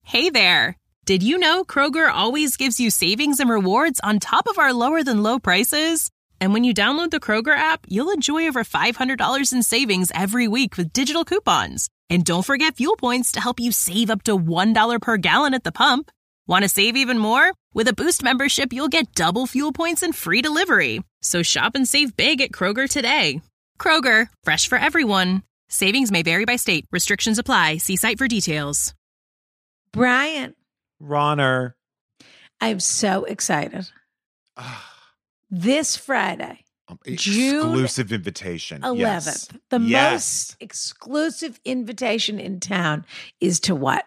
Hey there! Did you know Kroger always gives you savings and rewards on top of our lower-than-low prices? And when you download the Kroger app, you'll enjoy over $500 in savings every week with digital coupons. And don't forget fuel points to help you save up to $1 per gallon at the pump. Want to save even more? With a Boost membership, you'll get double fuel points and free delivery. So shop and save big at Kroger today. Kroger, fresh for everyone. Savings may vary by state. Restrictions apply. See site for details. Brian. Ronner. I'm so excited. This Friday, exclusive invitation. June 11th. Yes. The most exclusive invitation in town is to what?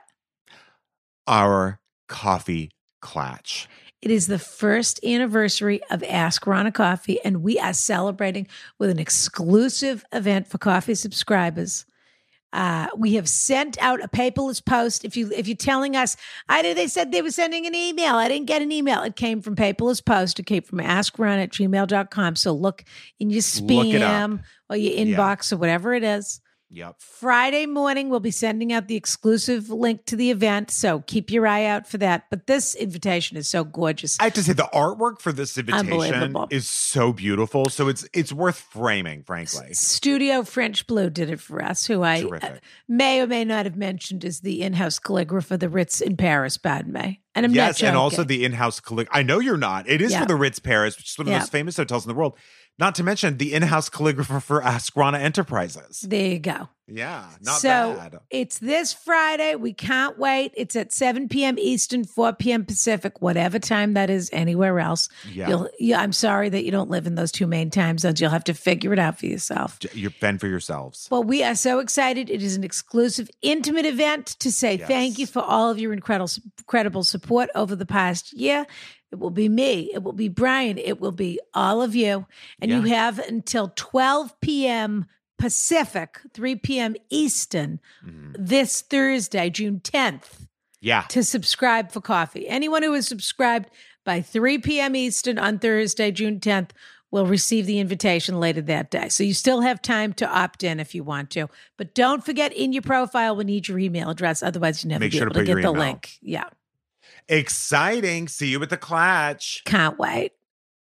Our coffee clatch. It is the first anniversary of Ask Rana Coffee, and we are celebrating with an exclusive event for coffee subscribers. We have sent out a paperless post. If you're telling us, they said they were sending an email. I didn't get an email. It came from paperless post. It came from askrun@gmail.com. So look in your spam or your inbox or whatever it is. Yep. Friday morning, we'll be sending out the exclusive link to the event. So keep your eye out for that. But this invitation is so gorgeous. I have to say the artwork for this invitation is so beautiful. So it's worth framing, frankly. Studio French Blue did it for us, who I may or may not have mentioned as the in-house calligrapher, the Ritz in Paris, Padme. And I'm not joking. And also the in-house I know you're not. It is for the Ritz Paris, which is one of the most famous hotels in the world. Not to mention the in-house calligrapher for Ask Rana Enterprises. There you go. Yeah, not bad. So it's this Friday. We can't wait. It's at 7 p.m. Eastern, 4 p.m. Pacific, whatever time that is anywhere else. Yeah. I'm sorry that you don't live in those two main time zones. You'll have to figure it out for yourself. You're fend for yourselves. Well, we are so excited. It is an exclusive, intimate event to say thank you for all of your incredible support over the past year. It will be me. It will be Brian. It will be all of you. And you have until 12 p.m. Pacific, 3 p.m. Eastern, this Thursday, June 10th, to subscribe for coffee. Anyone who is subscribed by 3 p.m. Eastern on Thursday, June 10th, will receive the invitation later that day. So you still have time to opt in if you want to. But don't forget, in your profile, we need your email address. Otherwise, you never be able to get the link. Yeah. Exciting. See you at the Clatch. Can't wait.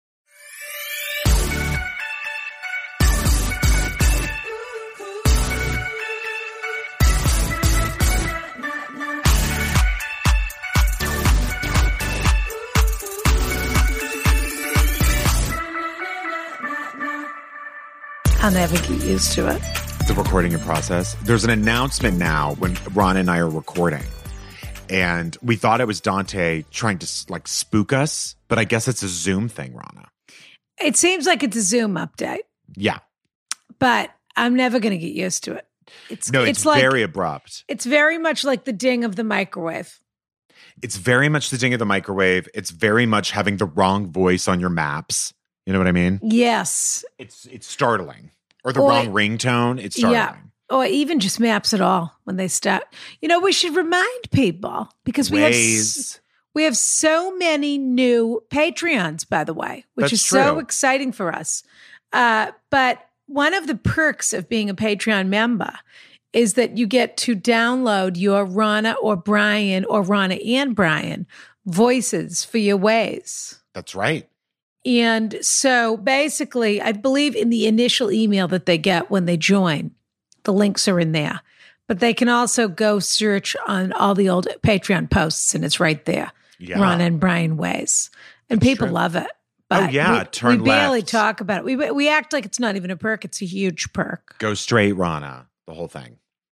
I'll never get used to it. The recording in process. There's an announcement now when Ron and I are recording. And we thought it was Dante trying to spook us, but I guess it's a Zoom thing, Rana. It seems like it's a Zoom update. Yeah. But I'm never going to get used to it. It's very abrupt. It's very much like the ding of the microwave. It's very much the ding of the microwave. It's very much having the wrong voice on your maps. You know what I mean? Yes. It's startling. Or the wrong ringtone. It's startling. Yeah. Or even just maps at all when they start. We should remind people because we have so many new Patreons, by the way, which is so exciting for us. But one of the perks of being a Patreon member is that you get to download your Rana or Brian or Rana and Brian voices for your ways. That's right. And so basically, I believe in the initial email that they get when they join, the links are in there. But they can also go search on all the old Patreon posts, and it's right there. Yeah. Rana and Brian ways. And people love it. But we barely talk about it. We act like it's not even a perk. It's a huge perk. Go straight, Rana. The whole thing.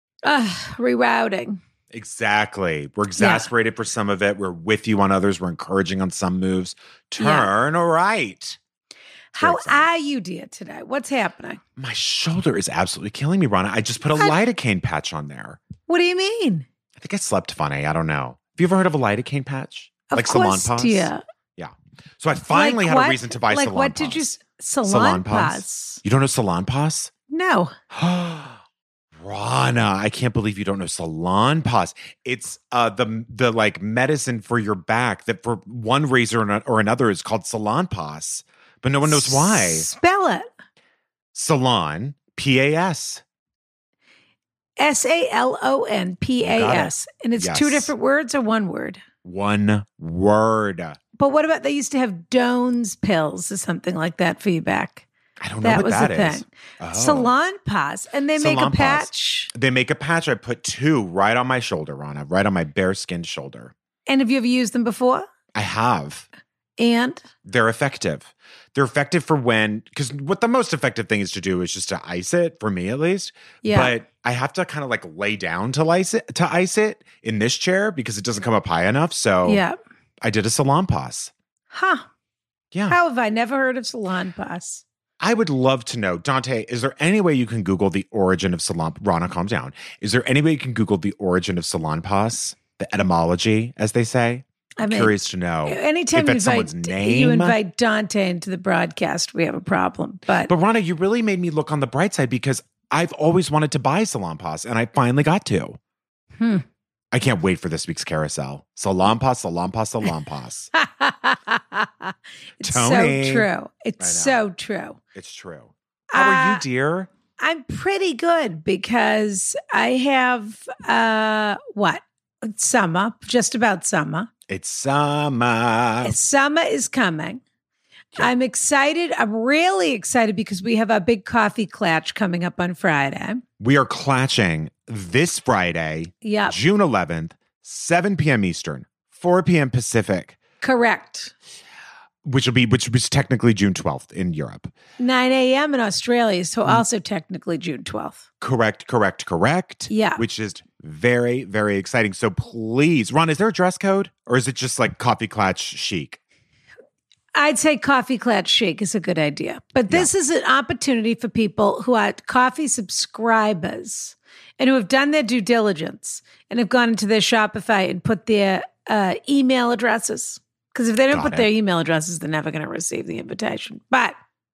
Rerouting. Exactly. We're exasperated for some of it. We're with you on others. We're encouraging on some moves. Turn right. How are you, dear, today? What's happening? My shoulder is absolutely killing me, Rana. I just put a lidocaine patch on there. What do you mean? I think I slept funny. I don't know. Have you ever heard of a lidocaine patch? Of course, Salon Pass? Yeah. So I finally had a reason to buy Salon Pass. What did you... Salon Pass? You don't know Salon Pass? No. Rana, I can't believe you don't know Salon Pass. It's the medicine for your back that for one reason or another is called Salon Pass, but no one knows why. Spell it. Salon, P-A-S. SALONPAS. And it's two different words or one word? One word. But what about they used to have Doan's pills or something like that for your back? I don't know what that is. Oh. Salonpas. And they make a patch. They make a patch. I put 2 right on my shoulder, Rana, right on my bare-skinned shoulder. And have you ever used them before? I have. And? They're effective. They're effective for because what the most effective thing is to do is just to ice it, for me at least. Yeah. But I have to kind of like lay down to ice it in this chair because it doesn't come up high enough. So yeah. I did a Salonpas. Huh. Yeah. How have I never heard of Salonpas? I would love to know, Dante, is there any way you can Google the origin of Rana, calm down. Is there any way you can Google the origin of Salonpas, the etymology, as they say? I'm curious to know. Anytime if it's someone's name. You invite Dante into the broadcast, we have a problem. But Rana, you really made me look on the bright side because I've always wanted to buy Salonpas, and I finally got to. I can't wait for this week's carousel. Salonpas. It's Tony. so true. It's so true. It's true. How are you, dear? I'm pretty good because I have It's summer, just about summer. It's summer. Summer is coming. Yeah. I'm excited. I'm really excited because we have our big coffee clatch coming up on Friday. We are clatching this Friday, June 11th, 7 p.m. Eastern, 4 p.m. Pacific. Correct. Which was technically June 12th in Europe. 9 a.m. in Australia, so also technically June 12th. Correct. Yeah. Which is very, very exciting. So please, Ron, is there a dress code or is it just like coffee clatch chic? I'd say coffee clatch chic is a good idea. But this is an opportunity for people who are coffee subscribers and who have done their due diligence and have gone into their Shopify and put their email addresses. Because if they don't put their email addresses, they're never going to receive the invitation. But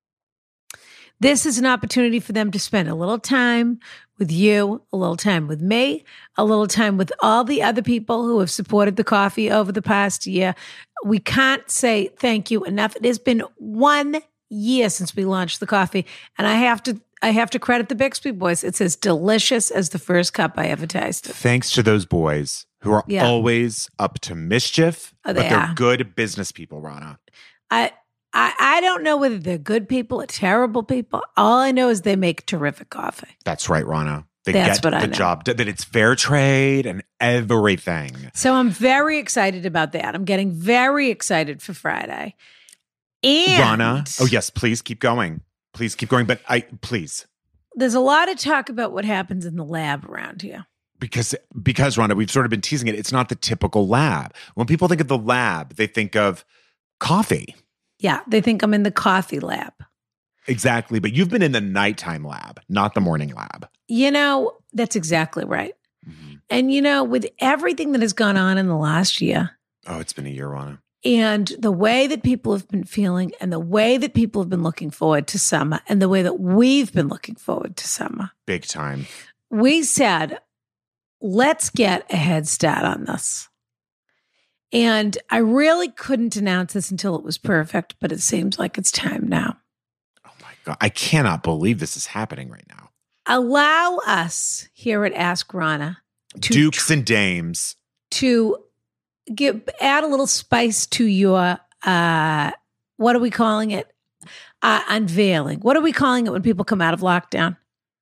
this is an opportunity for them to spend a little time with you, a little time with me, a little time with all the other people who have supported the coffee over the past year. We can't say thank you enough. It has been 1 year since we launched the coffee, and I have to credit the Bixby boys. It's as delicious as the first cup I ever tasted. Thanks to those boys who are always up to mischief, but they're good business people, Rana. I don't know whether they're good people or terrible people. All I know is they make terrific coffee. That's right, Rana. That's what I know. The job, that it's fair trade and everything. So I'm very excited about that. I'm getting very excited for Friday. And Rana, oh yes, please keep going. Please keep going. But please. There's a lot of talk about what happens in the lab around here. Because Rana, we've sort of been teasing it. It's not the typical lab. When people think of the lab, they think of coffee. Yeah, they think I'm in the coffee lab. Exactly. But you've been in the nighttime lab, not the morning lab. You know, that's exactly right. Mm-hmm. And, you know, with everything that has gone on in the last year. Oh, it's been a year, Rana. And the way that people have been feeling and the way that people have been looking forward to summer and the way that we've been looking forward to summer. Big time. We said, let's get a head start on this. And I really couldn't announce this until it was perfect, but it seems like it's time now. Oh my God. I cannot believe this is happening right now. Allow us here at Ask Rana, Dukes and Dames, to add a little spice to your, what are we calling it? Unveiling. What are we calling it when people come out of lockdown?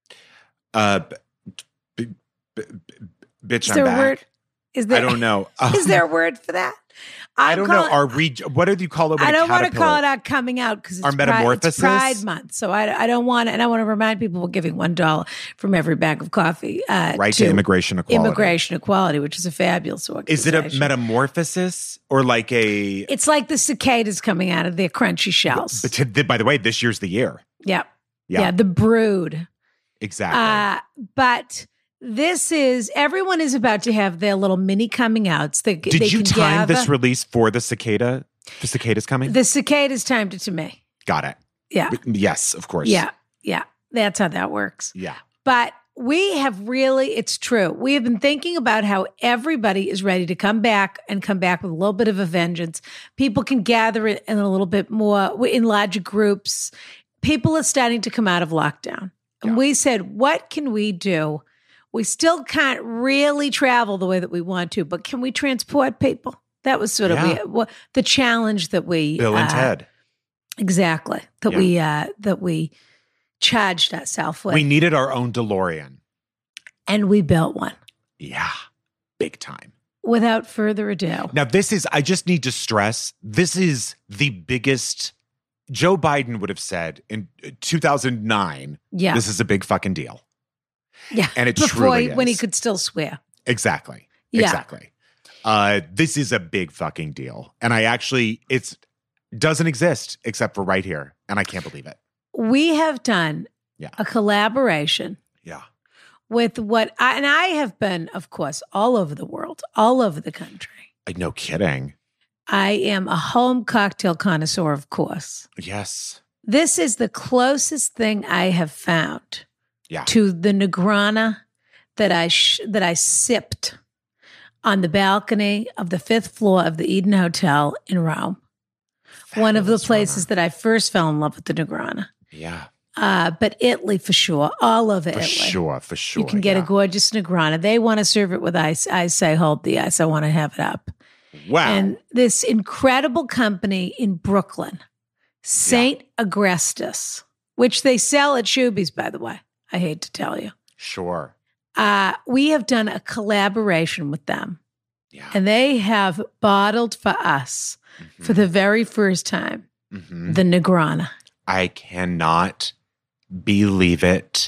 Bitch, I'm back. Word? Is there, I don't know. Is there a word for that? I don't know. What do you call it? I don't want to call it our coming out because it's metamorphosis. Pride Month. So I don't want, and I want to remind people we're giving $1 from every bag of coffee. Right to immigration equality. Immigration equality, which is a fabulous organization. Is it a metamorphosis or like a? It's like the cicadas coming out of their crunchy shells. But by the way, this year's the year. Yeah. The brood. Exactly. But. Everyone is about to have their little mini coming outs. Did you time this release for the cicada? The cicadas coming? The cicadas timed it to me. Got it. Yeah. Yes, of course. Yeah. That's how that works. Yeah. But we have it's true. We have been thinking about how everybody is ready to come back with a little bit of a vengeance. People can gather in a little bit more in larger groups. People are starting to come out of lockdown. And we said, what can we do We still can't really travel the way that we want to, but can we transport people? That was sort of the challenge that we Bill and Ted. Exactly. That we charged ourselves with. We needed our own DeLorean. And we built one. Yeah. Big time. Without further ado. Now, I just need to stress, this is the biggest, Joe Biden would have said in 2009, this is a big fucking deal. Yeah. And it truly is. When he could still swear. Exactly. Yeah. Exactly. This is a big fucking deal. And it doesn't exist except for right here. And I can't believe it. We have done a collaboration. Yeah. With I have been, of course, all over the world, all over the country. No kidding. I am a home cocktail connoisseur, of course. Yes. This is the closest thing I have found to the Negrana that I sipped on the balcony of the 5th floor of the Eden Hotel in Rome. Fabulous, one of the places that I first fell in love with the Negrana. Yeah. But Italy for sure, all over Italy. For sure. You can get a gorgeous Negrana. They want to serve it with ice. I say, hold the ice. I want to have it up. Wow. And this incredible company in Brooklyn, St. Agrestis, which they sell at Shuby's, by the way. I hate to tell you. Sure. We have done a collaboration with them. Yeah. And they have bottled for us for the very first time the Negrana. I cannot believe it.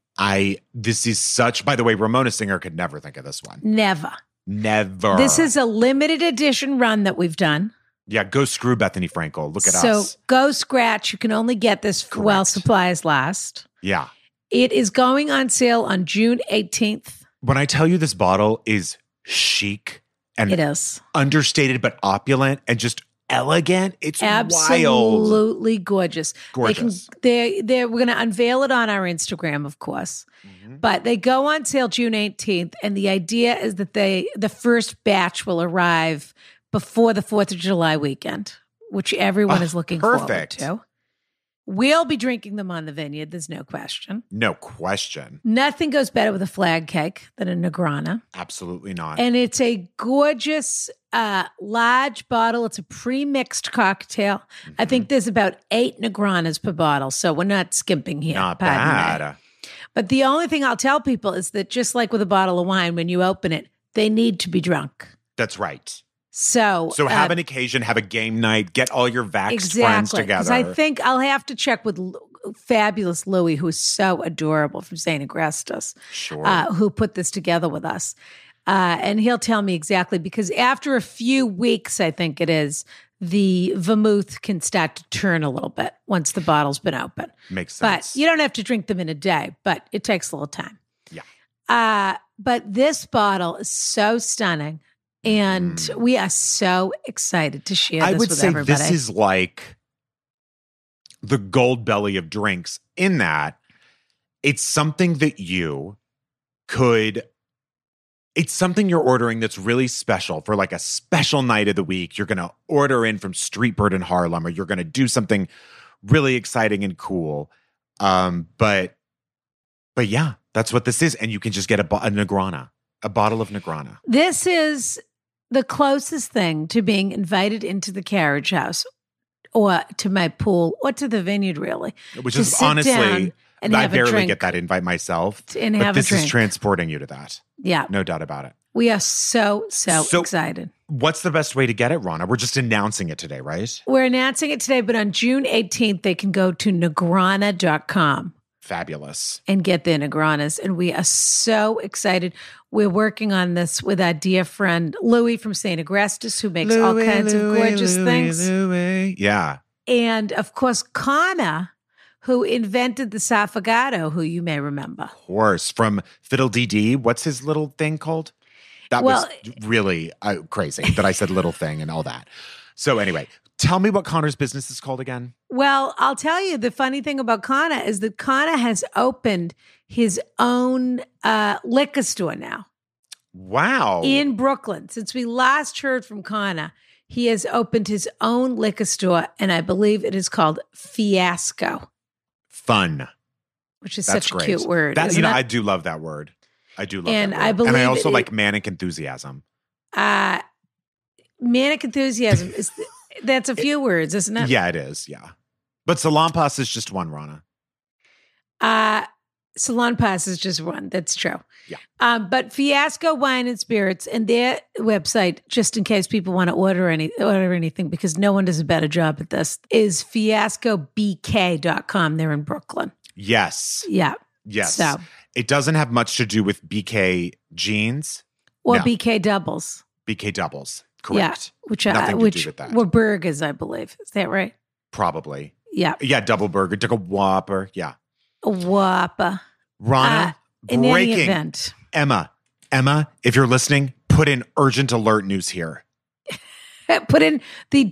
This is such, by the way, Ramona Singer could never think of this one. Never. This is a limited edition run that we've done. Yeah, go screw Bethany Frankel. Look at us. So go scratch. You can only get this while supplies last. Yeah. It is going on sale on June 18th. When I tell you this bottle is chic and it is understated but opulent and just elegant, it's absolutely gorgeous. Gorgeous. We're going to unveil it on our Instagram, of course. But they go on sale June 18th, and the idea is that the first batch will arrive before the 4th of July weekend, which everyone is looking forward to. We'll be drinking them on the vineyard. There's no question. No question. Nothing goes better with a flag cake than a Negrana. Absolutely not. And it's a gorgeous, large bottle. It's a pre-mixed cocktail. I think there's about 8 Negranas per bottle, so we're not skimping here. Not bad. But the only thing I'll tell people is that just like with a bottle of wine, when you open it, they need to be drunk. That's right. So have an occasion, have a game night, get all your Vax friends together. Because I think I'll have to check with fabulous Louis, who's so adorable from St. Agrestis, who put this together with us. And he'll tell me exactly, because after a few weeks, I think it is, the vermouth can start to turn a little bit once the bottle's been open. Makes sense. But you don't have to drink them in a day, but it takes a little time. Yeah. But this bottle is so stunning. And we are so excited to share this with everybody. I would say this is like the gold belly of drinks in that it's something that it's something you're ordering that's really special for like a special night of the week. You're going to order in from Street Bird in Harlem, or you're going to do something really exciting and cool. But yeah, that's what this is. And you can just get a Negrana, a bottle of Negrana. This is the closest thing to being invited into the carriage house or to my pool or to the vineyard, really. Which is honestly, I barely get that invite myself. But this is transporting you to that. Yeah. No doubt about it. We are so excited. What's the best way to get it, Rana? We're just announcing it today, right? We're announcing it today, but on June 18th, they can go to Negrana.com. Fabulous. And get their Negranas. And we are so excited. We're working on this with our dear friend Louis from St. Agrestis, who makes all kinds of gorgeous things. Yeah. And of course, Connor, who invented the Saffogato, who you may remember. Of course. From Fiddle DD. What's his little thing called? That was really crazy that I said little thing and all that. So anyway, tell me what Connor's business is called again. Well, I'll tell you, the funny thing about Connor is that Connor has opened his own liquor store now. Wow. In Brooklyn. Since we last heard from Connor, he has opened his own liquor store, and I believe it is called Fiasco. Fun. Which is such a cute word. I do love that word. I do love And that I word. believe And I also it- like manic enthusiasm. Manic enthusiasm is that's a few words, isn't it? Yeah, it is. Yeah. But Salonpas is just one, Rana. Salon Pass is just one. That's true. Yeah. But Fiasco Wine and Spirits and their website, just in case people want to order anything, because no one does a better job at this, is fiascobk.com. They're in Brooklyn. Yes. Yeah. Yes. So, It doesn't have much to do with BK jeans. or No. BK doubles. BK doubles. Correct. Yeah. Which Nothing to do with that. were burgers, I believe. Is that right? Probably. Yeah. Yeah, double burger. Took a Whopper. Yeah. A Whopper. Rana, In any breaking. event. Emma, if you're listening, put in urgent alert news here. Put in the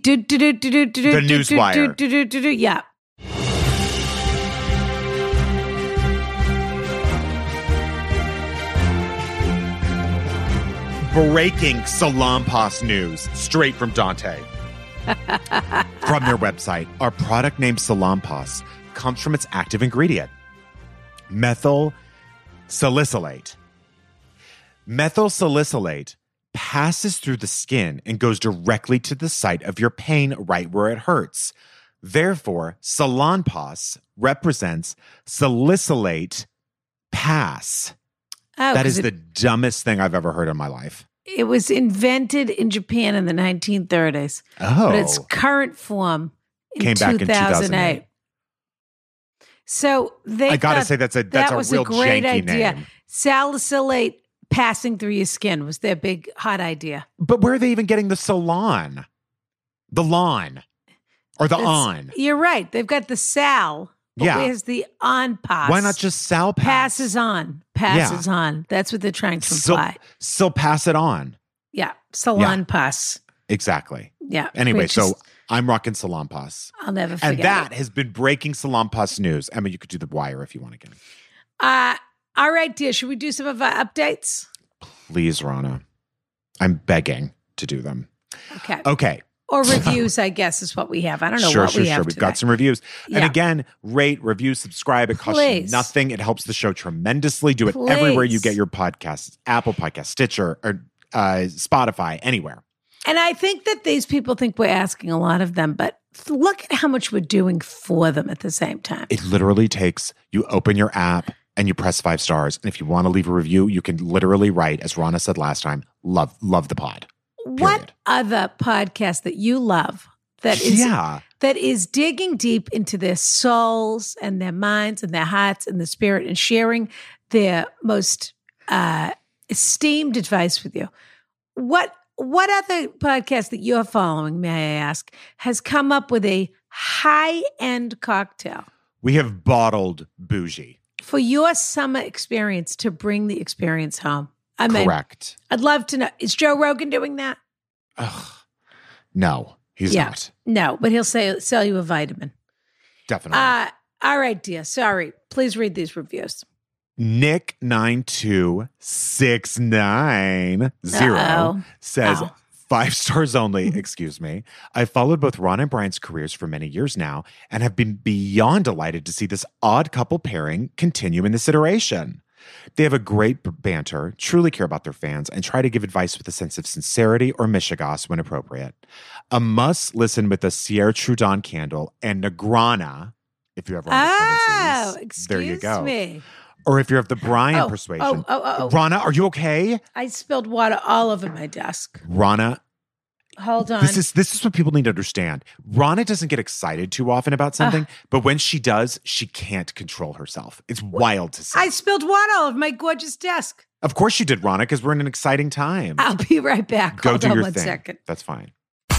newswire. Yeah. Breaking Salonpas news straight from Dante. From their website, our product name Salonpas comes from its active ingredient, methyl salicylate. Methyl salicylate passes through the skin and goes directly to the site of your pain right where it hurts. Therefore, Salonpas represents salicylate pass. Oh, That 'cause is the dumbest thing I've ever heard in my life. it was invented in Japan in the 1930s. Oh. But its current form in Came back in 2008. So they I gotta thought say that's a that was real a great janky idea. name. Salicylate passing through your skin was their big hot idea. But where are they even getting the salon? The lawn. Or the on. You're right. They've got the sal. But Yeah. where's the on pass? Why not just sal pass? passes on? Passes on. That's what they're trying to imply. Still pass it on. Yeah. Salon pass. Exactly. Yeah. Anyway, which is- so I'm rocking Salon Pass. I'll never forget. And that has been breaking Salon Pass news. Emma, you could do the wire if you want again. All right, dear. Should we do some of our updates? Please, Rana. I'm begging to do them. Okay. Okay. Or reviews, I guess, is what we have. I don't know Sure. what we have We've today. got some reviews. Yeah. And again, rate, review, subscribe. It costs you Please. nothing. It helps the show tremendously. Do it Please. everywhere you get your podcasts. Apple Podcasts, Stitcher, or Spotify, anywhere. And I think that these people think we're asking a lot of them, but look at how much we're doing for them at the same time. It literally takes, you open your app and you press 5 stars. And if you want to leave a review, you can literally write, as Rana said last time, love the pod. What Period. other podcast that you love that is digging deep into their souls and their minds and their hearts and their spirit and sharing their most esteemed advice with you? What other podcast that you're following, may I ask, has come up with a high-end cocktail We have bottled bougie. for your summer experience to bring the experience home? I mean, Correct. I'd love to know. Is Joe Rogan doing that? Ugh. No, he's not. No, but he'll sell you a vitamin. Definitely. All right, dear. Sorry. Please read these reviews. Nick92690 Uh-oh. says, Oh. 5 stars only, excuse me. I've followed both Ron and Brian's careers for many years now and have been beyond delighted to see this odd couple pairing continue in this iteration. They have a great banter, truly care about their fans, and try to give advice with a sense of sincerity or mishigas when appropriate. A must listen with the Sierra Trudon candle and Negrana, if you ever want Oh, to excuse There you go. me. Or if you're of the Brian Oh, persuasion. oh. Rana, are you okay? I spilled water all over my desk. Rana, Hold on. this is what people need to understand. Rana doesn't get excited too often about something, but when she does, she can't control herself. It's wild to see. I spilled water all over my gorgeous desk. Of course you did, Rana, because we're in an exciting time. I'll be right back. Go Hold do on your one thing. second. That's fine.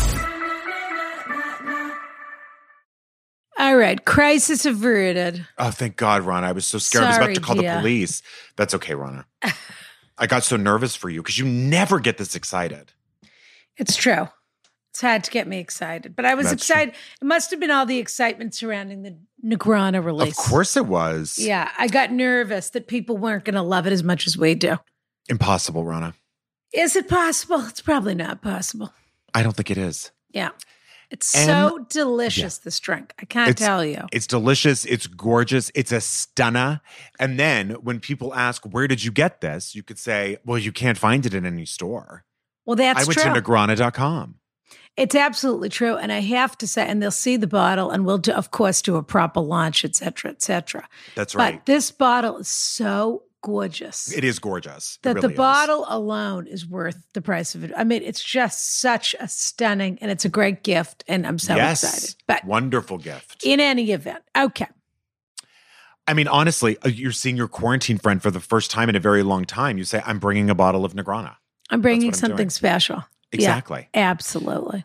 All right. Crisis averted. Oh, thank God, Rana. I was so scared. I was about Sorry, to call dear. the police. That's okay, Rana. I got so nervous for you because you never get this excited. It's true. It's hard to get me excited, but I was That's excited. It must have been all the excitement surrounding the Negrana release. Of course it was. Yeah. I got nervous that people weren't going to love it as much as we do. Impossible, Rana. Is it possible? It's probably not possible. I don't think it is. Yeah. It's so delicious, this drink. I can't tell you. It's delicious. It's gorgeous. It's a stunner. And then when people ask, where did you get this? You could say, well, you can't find it in any store. Well, that's true. I went to Negrana.com. It's absolutely true. And I have to say, and they'll see the bottle and we'll, of course, do a proper launch, et cetera, et cetera. That's right. But this bottle is so gorgeous. It is gorgeous. That really the bottle alone is worth the price of it. I mean, it's just such a stunning, and it's a great gift, and I'm so excited. But wonderful gift. In any event, okay. I mean, honestly, you're seeing your quarantine friend for the first time in a very long time. You say, I'm bringing a bottle of Negrana. I'm bringing something special. Exactly. Yeah, absolutely.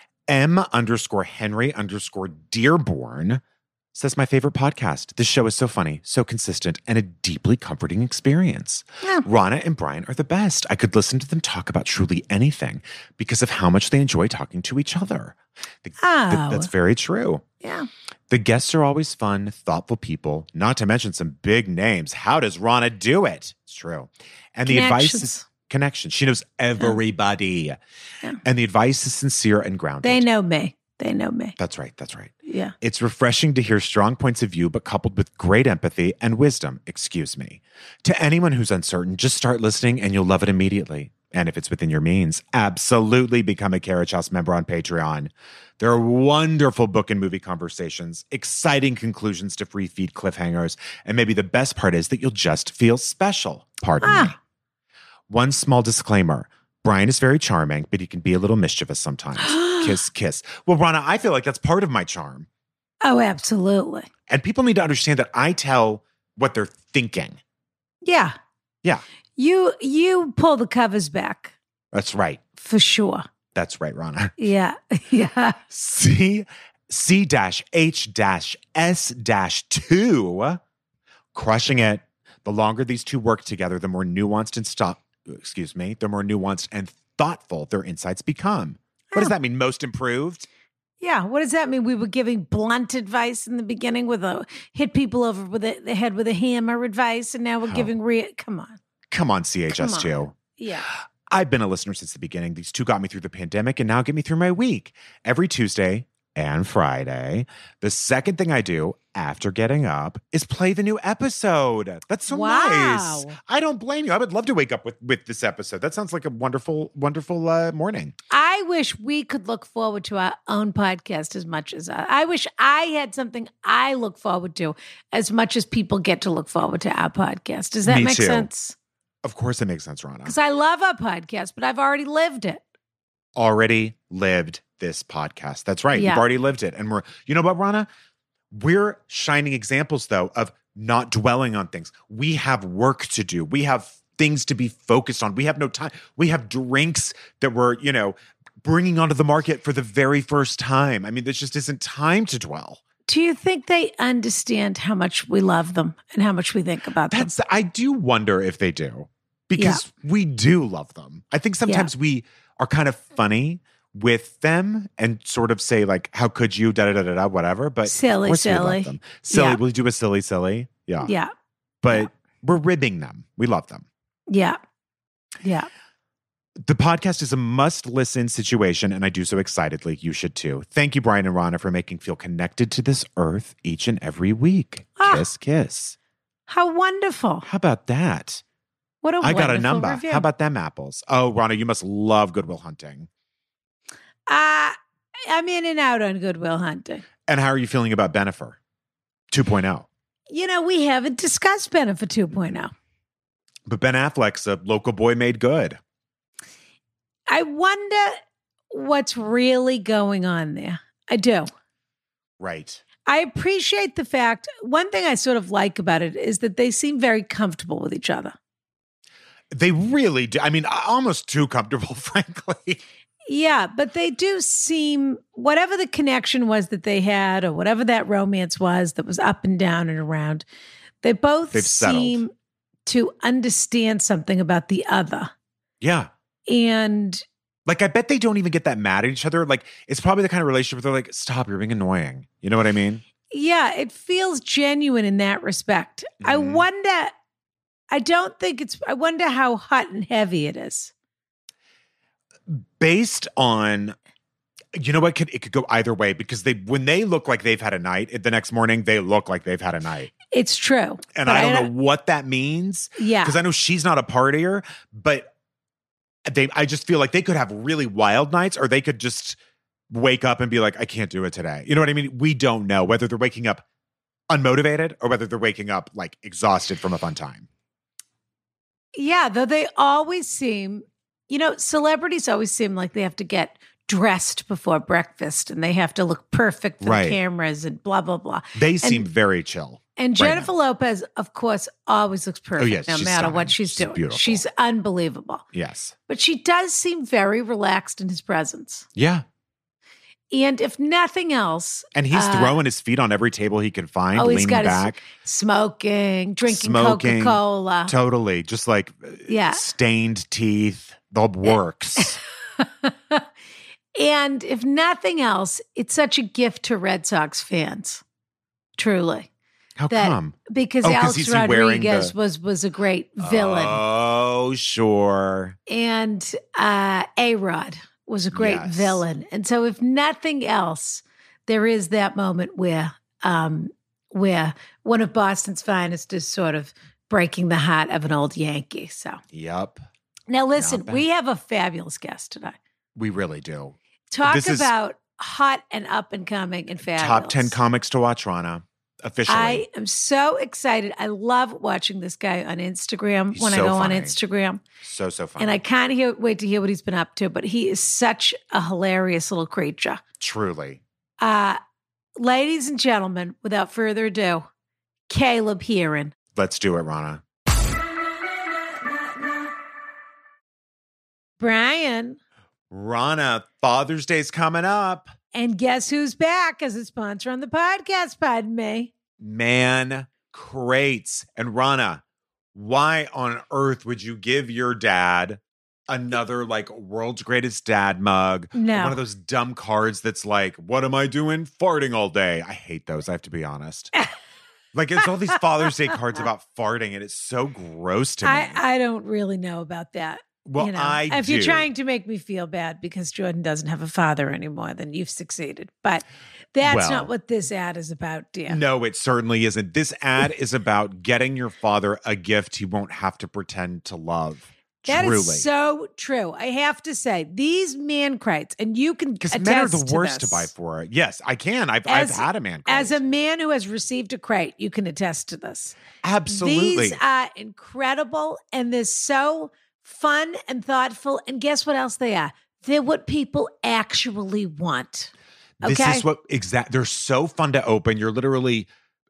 M_Henry_Dearborn says, my favorite podcast. This show is so funny, so consistent, and a deeply comforting experience. Yeah. Rana and Brian are the best. I could listen to them talk about truly anything because of how much they enjoy talking to each other. That's very true. Yeah. The guests are always fun, thoughtful people, not to mention some big names. How does Rana do it? It's true. And the advice is connection. She knows everybody. Yeah. And the advice is sincere and grounded. They know me. They know me. That's right. That's right. Yeah. It's refreshing to hear strong points of view, but coupled with great empathy and wisdom. Excuse me. To anyone who's uncertain, just start listening and you'll love it immediately. And if it's within your means, absolutely become a Carriage House member on Patreon. There are wonderful book and movie conversations, exciting conclusions to free feed cliffhangers, and maybe the best part is that you'll just feel special. Pardon me. One small disclaimer. Brian is very charming, but he can be a little mischievous sometimes. Kiss, kiss. Well, Rana, I feel like that's part of my charm. Oh, absolutely. And people need to understand that I tell what they're thinking. Yeah. Yeah. You pull the covers back. That's right. For sure. That's right, Rana. Yeah. Yeah. C-H-S-2. Crushing it. The longer these two work together, the more nuanced and thoughtful their insights become. What does that mean? Most improved? Yeah. What does that mean? We were giving blunt advice in the beginning hit people over with the head with a hammer advice, and now we're giving come on. Come on, CHS2. Come on. Yeah. I've been a listener since the beginning. These two got me through the pandemic and now get me through my week. Every Tuesday and Friday, the second thing I do after getting up is play the new episode. That's so nice. I don't blame you. I would love to wake up with this episode. That sounds like a wonderful, wonderful morning. I wish we could look forward to our own podcast as much as I wish I had something I look forward to as much as people get to look forward to our podcast. Does that make sense? Of course it makes sense, Rana. Because I love our podcast, but I've already lived it. Already lived this podcast. That's right. You've already lived it. And you know what, Rana? We're shining examples, though, of not dwelling on things. We have work to do. We have things to be focused on. We have no time. We have drinks that we're, bringing onto the market for the very first time. I mean, this just isn't time to dwell. Do you think they understand how much we love them and how much we think about them? I do wonder if they do, because we do love them. I think sometimes we are kind of funny with them and sort of say like, how could you, da-da-da-da-da, whatever. But silly. We love them. Silly. Yeah. We'll do a silly. Yeah. Yeah. But we're ribbing them. We love them. Yeah. Yeah. The podcast is a must-listen situation, and I do so excitedly. You should too. Thank you, Brian and Rana, for making feel connected to this earth each and every week. Kiss, kiss. How wonderful. How about that? What a wonderful I got a number. review. How about them apples? Oh, Rana, you must love Good Will Hunting. I'm in and out on Good Will Hunting. And how are you feeling about Bennifer 2.0? We haven't discussed Bennifer 2.0. But Ben Affleck's a local boy made good. I wonder what's really going on there. I do. Right. I appreciate the fact, one thing I sort of like about it is that they seem very comfortable with each other. They really do. I mean, almost too comfortable, frankly. Yeah, but they do seem, whatever the connection was that they had or whatever that romance was that was up and down and around, they both seem to understand something about the other. Yeah. And like, I bet they don't even get that mad at each other. Like, it's probably the kind of relationship where they're like, stop, you're being annoying. You know what I mean? Yeah, it feels genuine in that respect. Mm-hmm. I wonder how hot and heavy it is. Based on You know what? It could go either way because when they look like they've had a night, the next morning they look like they've had a night. It's true. And I don't know what that means. Yeah. Because I know she's not a partier, but I just feel like they could have really wild nights or they could just wake up and be like, I can't do it today. You know what I mean? We don't know whether they're waking up unmotivated or whether they're waking up like exhausted from a fun time. Yeah, though they always seem, celebrities always seem like they have to get dressed before breakfast and they have to look perfect for the cameras and blah, blah, blah. They seem very chill. And Jennifer Lopez, of course, always looks perfect no matter what she's doing. Beautiful. She's unbelievable. Yes. But she does seem very relaxed in his presence. Yeah. And if nothing else. And he's throwing his feet on every table he can find, leaning back. Smoking, drinking Coca-Cola. Totally. Just like stained teeth, the works. And if nothing else, it's such a gift to Red Sox fans. Truly. How come? Because Alex Rodriguez was a great villain. Oh, sure. And A-Rod was a great villain. And so if nothing else, there is that moment where one of Boston's finest is sort of breaking the heart of an old Yankee. So. Yep. Now listen, we have a fabulous guest today. We really do. Talk about hot and up and coming and fabulous. Top 10 comics to watch, Rana. Officially. I am so excited. I love watching this guy on Instagram when I go on Instagram. So funny. And I can't wait to hear what he's been up to, but he is such a hilarious little creature. Truly. Ladies and gentlemen, without further ado, Caleb Heron. Let's do it, Rana. Brian. Rana, Father's Day's coming up. And guess who's back as a sponsor on the podcast, pardon me? Man Crates. And Rana, why on earth would you give your dad another like world's greatest dad mug? No. One of those dumb cards that's like, what am I doing? Farting all day. I hate those, I have to be honest. Like it's all these Father's Day cards about farting and it's so gross to me. I don't really know about that. Well, if you're trying to make me feel bad because Jordan doesn't have a father anymore, then you've succeeded. But that's not what this ad is about, dear. No, it certainly isn't. This ad is about getting your father a gift he won't have to pretend to love. That is so true. I have to say, these man crates, and you can attest to this. Because men are the worst to buy for it. Yes, I can. I've had a man crate. As a man who has received a crate, you can attest to this. Absolutely. These are incredible, and they're so fun and thoughtful. And guess what else they are? They're what people actually want. Okay? This is what they're so fun to open. You're literally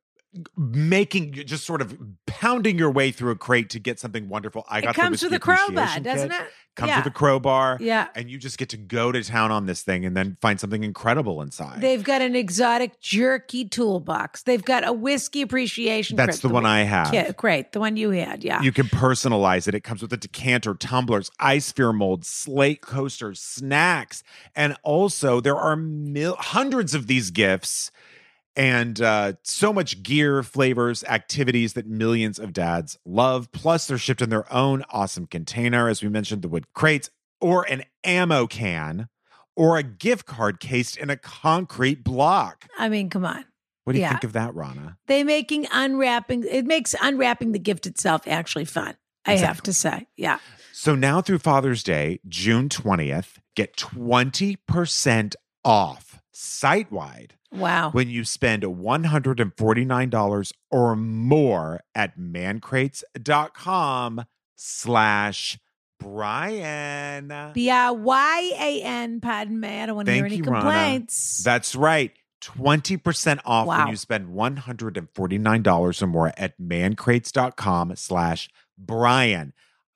just sort of pounding your way through a crate to get something wonderful. It comes with a crowbar, doesn't it? Comes with a crowbar. Yeah. And you just get to go to town on this thing and then find something incredible inside. They've got an exotic jerky toolbox. They've got a whiskey appreciation That's the one I have. Great. The one you had, yeah. You can personalize it. It comes with a decanter, tumblers, ice sphere molds, slate coasters, snacks. And also there are hundreds of these gifts. And so much gear, flavors, activities that millions of dads love. Plus, they're shipped in their own awesome container, as we mentioned, the wood crates, or an ammo can, or a gift card cased in a concrete block. I mean, come on. What do you think of that, Rana? It makes unwrapping the gift itself actually fun, I have to say. Yeah. So now through Father's Day, June 20th, get 20% off site-wide. Wow. When you spend $149 or more at mancrates.com/Brian. BRYAN, pardon me. I don't want to hear any complaints. Rana. That's right. 20% off when you spend $149 or more at mancrates.com/Brian.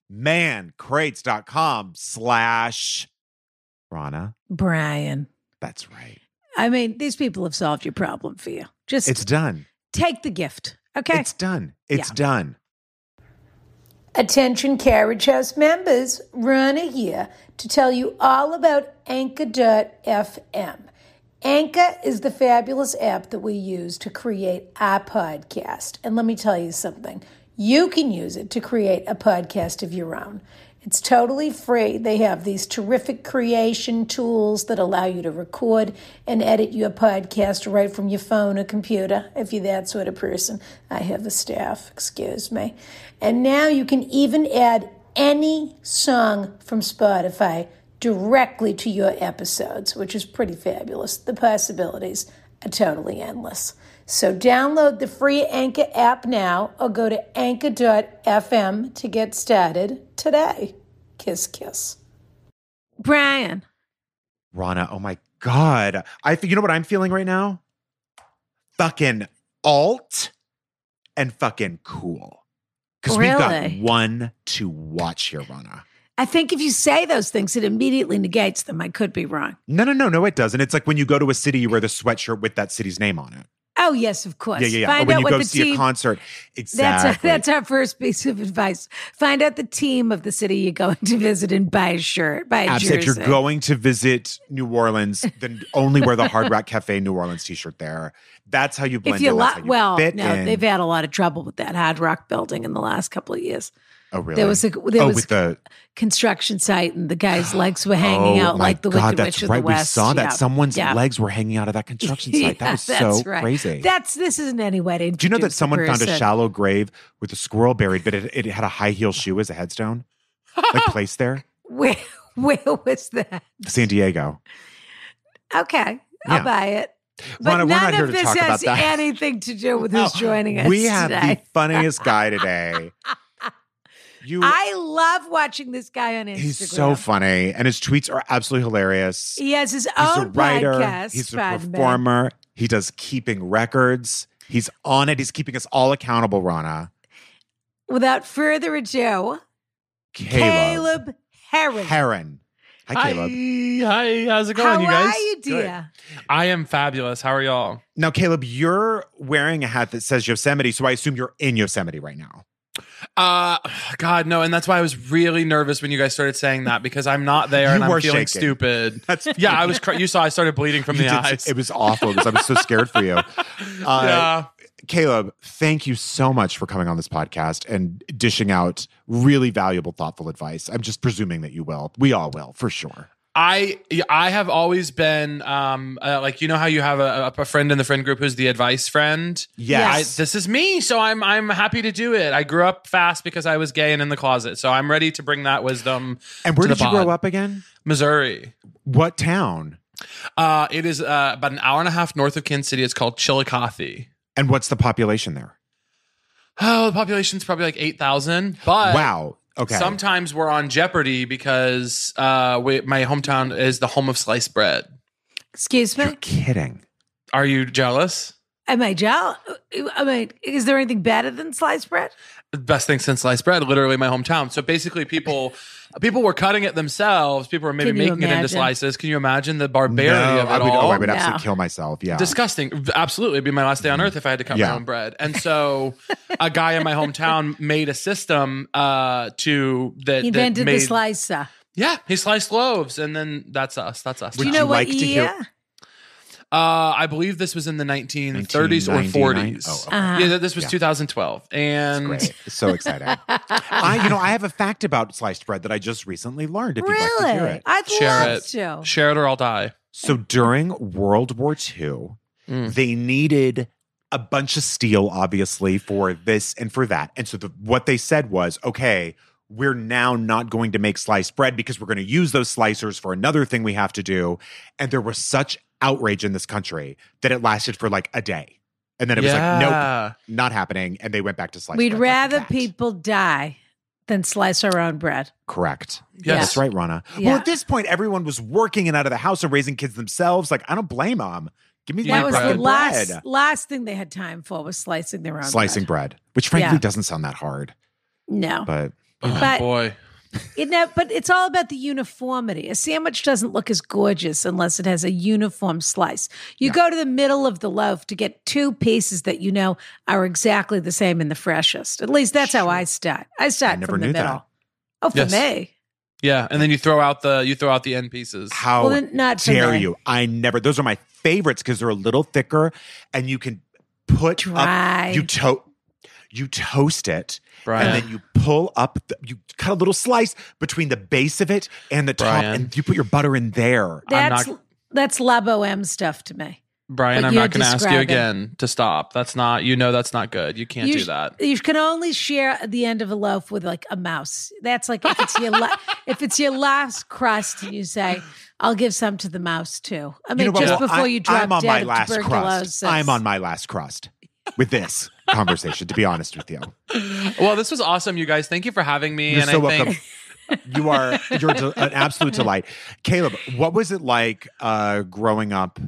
mancrates.com/Rana. Brian. That's right. I mean, these people have solved your problem for you. It's done. Take the gift, okay? It's done. It's done. Attention Carriage House members, Rana here to tell you all about Anchor.fm. Anchor is the fabulous app that we use to create our podcast. And let me tell you something. You can use it to create a podcast of your own. It's totally free. They have these terrific creation tools that allow you to record and edit your podcast right from your phone or computer, if you're that sort of person. I have a staff, excuse me. And now you can even add any song from Spotify directly to your episodes, which is pretty fabulous. The possibilities are totally endless. So download the free Anchor app now or go to anchor.fm to get started today. Kiss, kiss. Brian. Rana, oh my God. You know what I'm feeling right now? Fucking alt and fucking cool. Because we've got one to watch here, Rana. I think if you say those things, it immediately negates them. I could be wrong. No, it doesn't. It's like when you go to a city, you wear the sweatshirt with that city's name on it. Oh, yes, of course. Yeah. Find when out you what go the see team, a concert. Exactly. That's our first piece of advice. Find out the team of the city you're going to visit and buy a shirt, buy a jersey. If you're going to visit New Orleans, then only wear the Hard Rock Cafe New Orleans t-shirt there. That's how you blend in. That's how you fit in. They've had a lot of trouble with that Hard Rock building in the last couple of years. Oh, really? There was with the construction site, and the guy's legs were hanging out like the Wicked Witch of the West. We saw that. Someone's legs were hanging out of that construction site. That was so crazy. This isn't any way to. Do you know that someone found a shallow grave with a squirrel buried, but it had a high heel shoe as a headstone, like placed there? Where was that? San Diego. Okay, I'll buy it. But Rana, none we're not of here to this talk has about that. anything to do with who's joining us. We have today. the funniest guy today. I love watching this guy on Instagram. He's so funny, and his tweets are absolutely hilarious. He has his He's own a writer. podcast. He's a performer. He does keeping records. He's on it. He's keeping us all accountable, Rana. Without further ado, Caleb Heron. Hi, Caleb. Hi, how's it going, you guys? How are you, dear? Good. I am fabulous. How are y'all? Now, Caleb, you're wearing a hat that says Yosemite, so I assume you're in Yosemite right now. God, no. And that's why I was really nervous when you guys started saying that, because I'm not there and I'm feeling shaking. Stupid. I was, you saw I started bleeding from the eyes. It was awful. I was so scared for you. Yeah. Caleb, thank you so much for coming on this podcast and dishing out really valuable, thoughtful advice. I'm just presuming that you will. We all will, for sure. I have always been like, you know how you have a friend in the friend group who's the advice friend? Yes. This is me, so I'm happy to do it. I grew up fast because I was gay and in the closet, so I'm ready to bring that wisdom. And where did you grow up again? Missouri. What town? It is about an hour and a half north of Kansas City. It's called Chillicothe. And what's the population there? Oh, the population's probably like 8,000. But wow. Okay. Sometimes we're on jeopardy because my hometown is the home of sliced bread. Excuse me? You're kidding. Are you jealous? Am I jealous? I mean, is there anything better than sliced bread? The best thing since sliced bread, literally my hometown. So basically people were cutting it themselves. People were maybe making it into slices. Can you imagine the barbarity of it all? I would absolutely kill myself. Yeah. Disgusting. Absolutely. It'd be my last day on earth if I had to cut my own bread. And so a guy in my hometown made a system He invented the slicer. Yeah. He sliced loaves, and then that's us. Do you know what year? I believe this was in the 1930s or 40s. Oh, okay. Yeah, this was 2012. And it's so exciting. I have a fact about sliced bread that I just recently learned. If you'd like to hear it. I'd love to. Share it or I'll die. So during World War II, they needed a bunch of steel, obviously, for this and for that. And so what they said was, okay, we're now not going to make sliced bread because we're going to use those slicers for another thing we have to do. And there was such outrage in this country that it lasted for like a day. And then it was like, nope, not happening. And they went back to sliced bread. We'd rather people die than slice our own bread. Correct. Yes. That's right, Rana. Yeah. Well, at this point, everyone was working and out of the house and raising kids themselves. Like, I don't blame them. Give me that was bread. the last thing they had time for was slicing their own slicing bread, which frankly doesn't sound that hard. No. But boy. But it's all about the uniformity. A sandwich doesn't look as gorgeous unless it has a uniform slice. You go to the middle of the loaf to get two pieces that you know are exactly the same and the freshest. At least that's how I start. I start from the middle. That. Oh, for me. Yeah, and then you throw out the end pieces. How not dare you? Those are my favorites because they're a little thicker and you can put up, you toast it, Brian. and then you pull up, you cut a little slice between the base of it and the top, and you put your butter in there. That's La Boheme stuff to me. Brian, I'm not going to ask you again to stop. That's not good. You can't do that. You can only share the end of a loaf with like a mouse. That's like if it's your if it's your last crust, and you say, "I'll give some to the mouse too." I mean, before you drop dead of tuberculosis. I'm on my last crust with this conversation. To be honest with you, well, this was awesome, you guys. Thank you for having me. You're so welcome. You're an absolute delight, Caleb. What was it like growing up?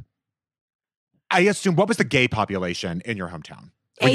I assume, what was the gay population in your hometown?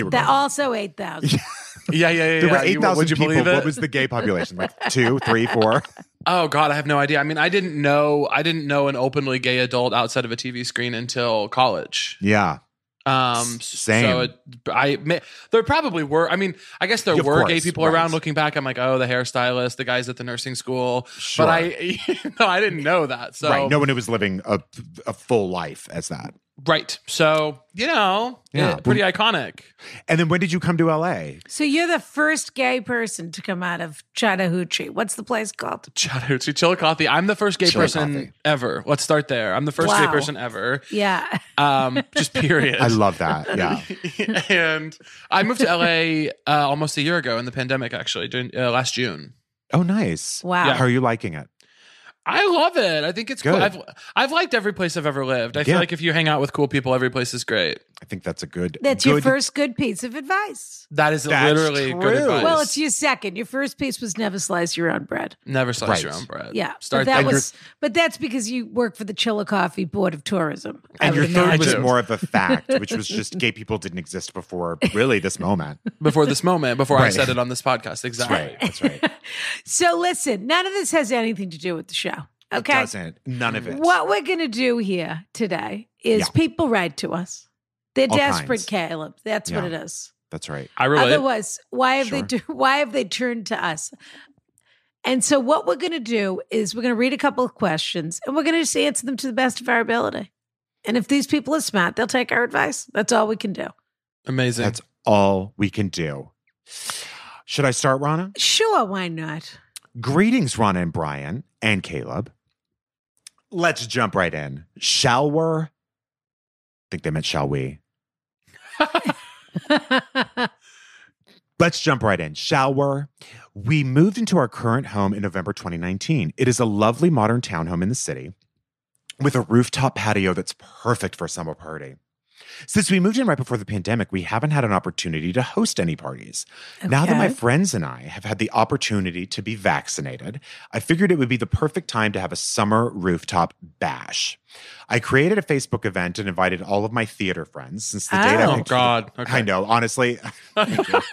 8,000. Yeah. There were 8,000 people. Believe it? What was the gay population? Like 2, 3, 4? Oh God, I have no idea. I mean, I didn't know an openly gay adult outside of a TV screen until college. Yeah. Same. So there probably were. I mean, I guess there were gay people right. around. Looking back, I'm like, oh, the hairstylist, the guys at the nursing school. Sure. But I didn't know that. So right, no one who was living a full life as that. Right. So, pretty iconic. And then when did you come to LA? So you're the first gay person to come out of Chattahoochee. What's the place called? Chattahoochee, Chillicothe. I'm the first gay person ever. Let's start there. I'm the first gay person ever. Yeah. Just period. I love that. Yeah. And I moved to LA almost a year ago in the pandemic, actually, last June. Oh, nice. Wow. Yeah. How are you liking it? I love it. I think it's cool. I've liked every place I've ever lived. I feel like if you hang out with cool people, every place is great. I think that's your first good piece of advice. That's literally true. good advice. Well, it's your second. Your first piece was never slice your own bread. Never slice your own bread. Yeah. But that's because you work for the Chillicothe Board of Tourism. And your third was more of a fact, which was just gay people didn't exist before really this moment. Before I said it on this podcast. Exactly. That's right. So listen, none of this has anything to do with the show. Okay. It doesn't. None of it. What we're going to do here today is people write to us. They're All desperate, kinds. Caleb. That's what it is. That's right. I relate. Otherwise, why have they turned to us? And so what we're going to do is we're going to read a couple of questions and we're going to just answer them to the best of our ability. And if these people are smart, they'll take our advice. That's all we can do. Amazing. That's all we can do. Should I start, Rana? Sure, why not? Greetings, Rana and Brian and Caleb. Let's jump right in. Shall we? I think they meant shall we. Let's jump right in. Shall we? We moved into our current home in November 2019. It is a lovely modern townhome in the city with a rooftop patio that's perfect for a summer party. Since we moved in right before the pandemic, we haven't had an opportunity to host any parties. Okay. Now that my friends and I have had the opportunity to be vaccinated, I figured it would be the perfect time to have a summer rooftop bash. I created a Facebook event and invited all of my theater friends since the date I picked. Oh, God. Okay. I know, honestly. Thank you.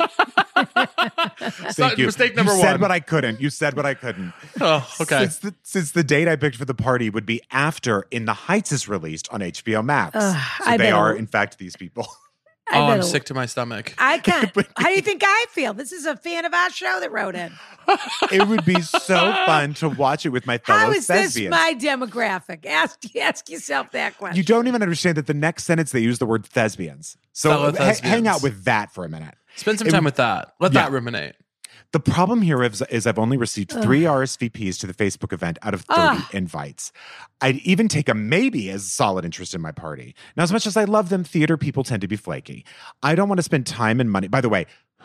Thank you. Mistake number one. You said what I couldn't. You said what I couldn't. Oh, okay. Since the date I picked for the party would be after In the Heights is released on HBO Max. So they are, in fact, these people. I'm sick to my stomach. I can't. How do you think I feel? This is a fan of our show that wrote in. It would be so fun to watch it with my fellow thespians. How is this my demographic? Ask yourself that question. You don't even understand that the next sentence they use the word thespians. So hang out with that for a minute. Spend some time with that. Let that ruminate. The problem here is I've only received 3 RSVPs to the Facebook event out of 30 invites. I'd even take a maybe as solid interest in my party. Now, as much as I love them, theater people tend to be flaky. I don't want to spend time and money. By the way,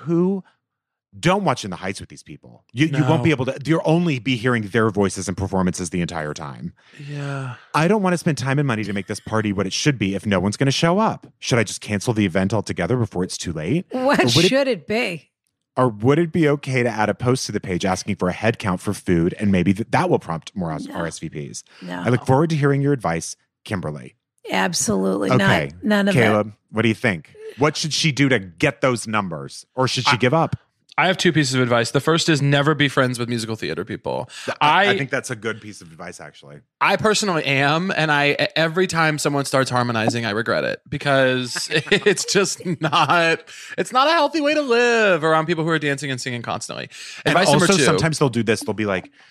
don't watch In the Heights with these people. You won't be able to. You'll only be hearing their voices and performances the entire time. Yeah. I don't want to spend time and money to make this party what it should be if no one's going to show up. Should I just cancel the event altogether before it's too late? What should it be? Or would it be okay to add a post to the page asking for a head count for food, and maybe that will prompt more RSVPs? No. I look forward to hearing your advice, Kimberly. Absolutely. Okay. None of Caleb, it. what do you think? What should she do to get those numbers? Or should she give up? I have 2 pieces of advice. The first is never be friends with musical theater people. I think that's a good piece of advice, actually. I personally am, and every time someone starts harmonizing, I regret it because it's just not a healthy way to live around people who are dancing and singing constantly. And advice also, number 2. Sometimes they'll do this. They'll be like,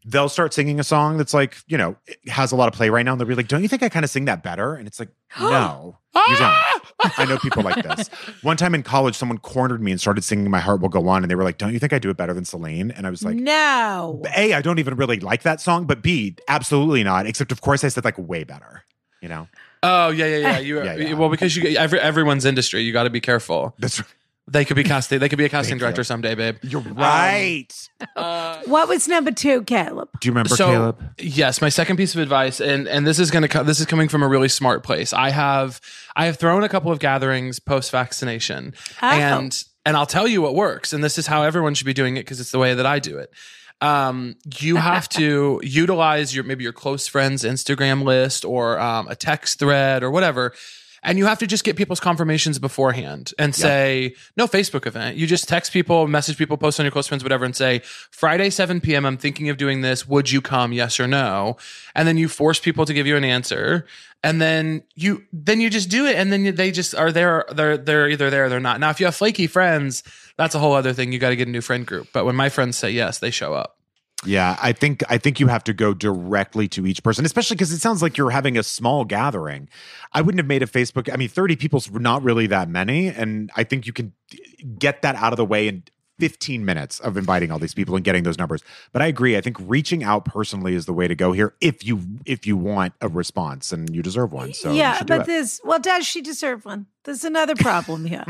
they'll start singing a song that's like, you know, it has a lot of play right now. And they'll be like, don't you think I kind of sing that better? And it's like, no, you don't. I know people like this. One time in college, someone cornered me and started singing My Heart Will Go On. And they were like, don't you think I do it better than Celine? And I was like, no. A, I don't even really like that song. But B, absolutely not. Except, of course, I said like way better, you know? Oh, yeah. Well, because everyone's industry, you got to be careful. That's right. They could be casting director someday, babe. You're right. What was number 2, Caleb? Do you remember, Caleb? Yes, my second piece of advice, and this is coming from a really smart place. I have thrown a couple of gatherings post vaccination, and I'll tell you what works, and this is how everyone should be doing it because it's the way that I do it. You have to utilize maybe your close friends' Instagram list or a text thread or whatever. And you have to just get people's confirmations beforehand and say, no Facebook event. You just text people, message people, post on your close friends, whatever, and say, Friday, 7 p.m., I'm thinking of doing this. Would you come? Yes or no? And then you force people to give you an answer. And then you just do it. And then they just are there. They're either there or they're not. Now, if you have flaky friends, that's a whole other thing. You got to get a new friend group. But when my friends say yes, they show up. Yeah, I think you have to go directly to each person, especially because it sounds like you're having a small gathering. I wouldn't have made a Facebook. I mean, 30 people's not really that many. And I think you can get that out of the way in 15 minutes of inviting all these people and getting those numbers. But I agree. I think reaching out personally is the way to go here if you want a response, and you deserve one. So yeah, but does she deserve one? There's another problem here,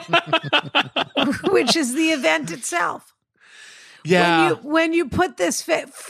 which is the event itself. Yeah. When you put this,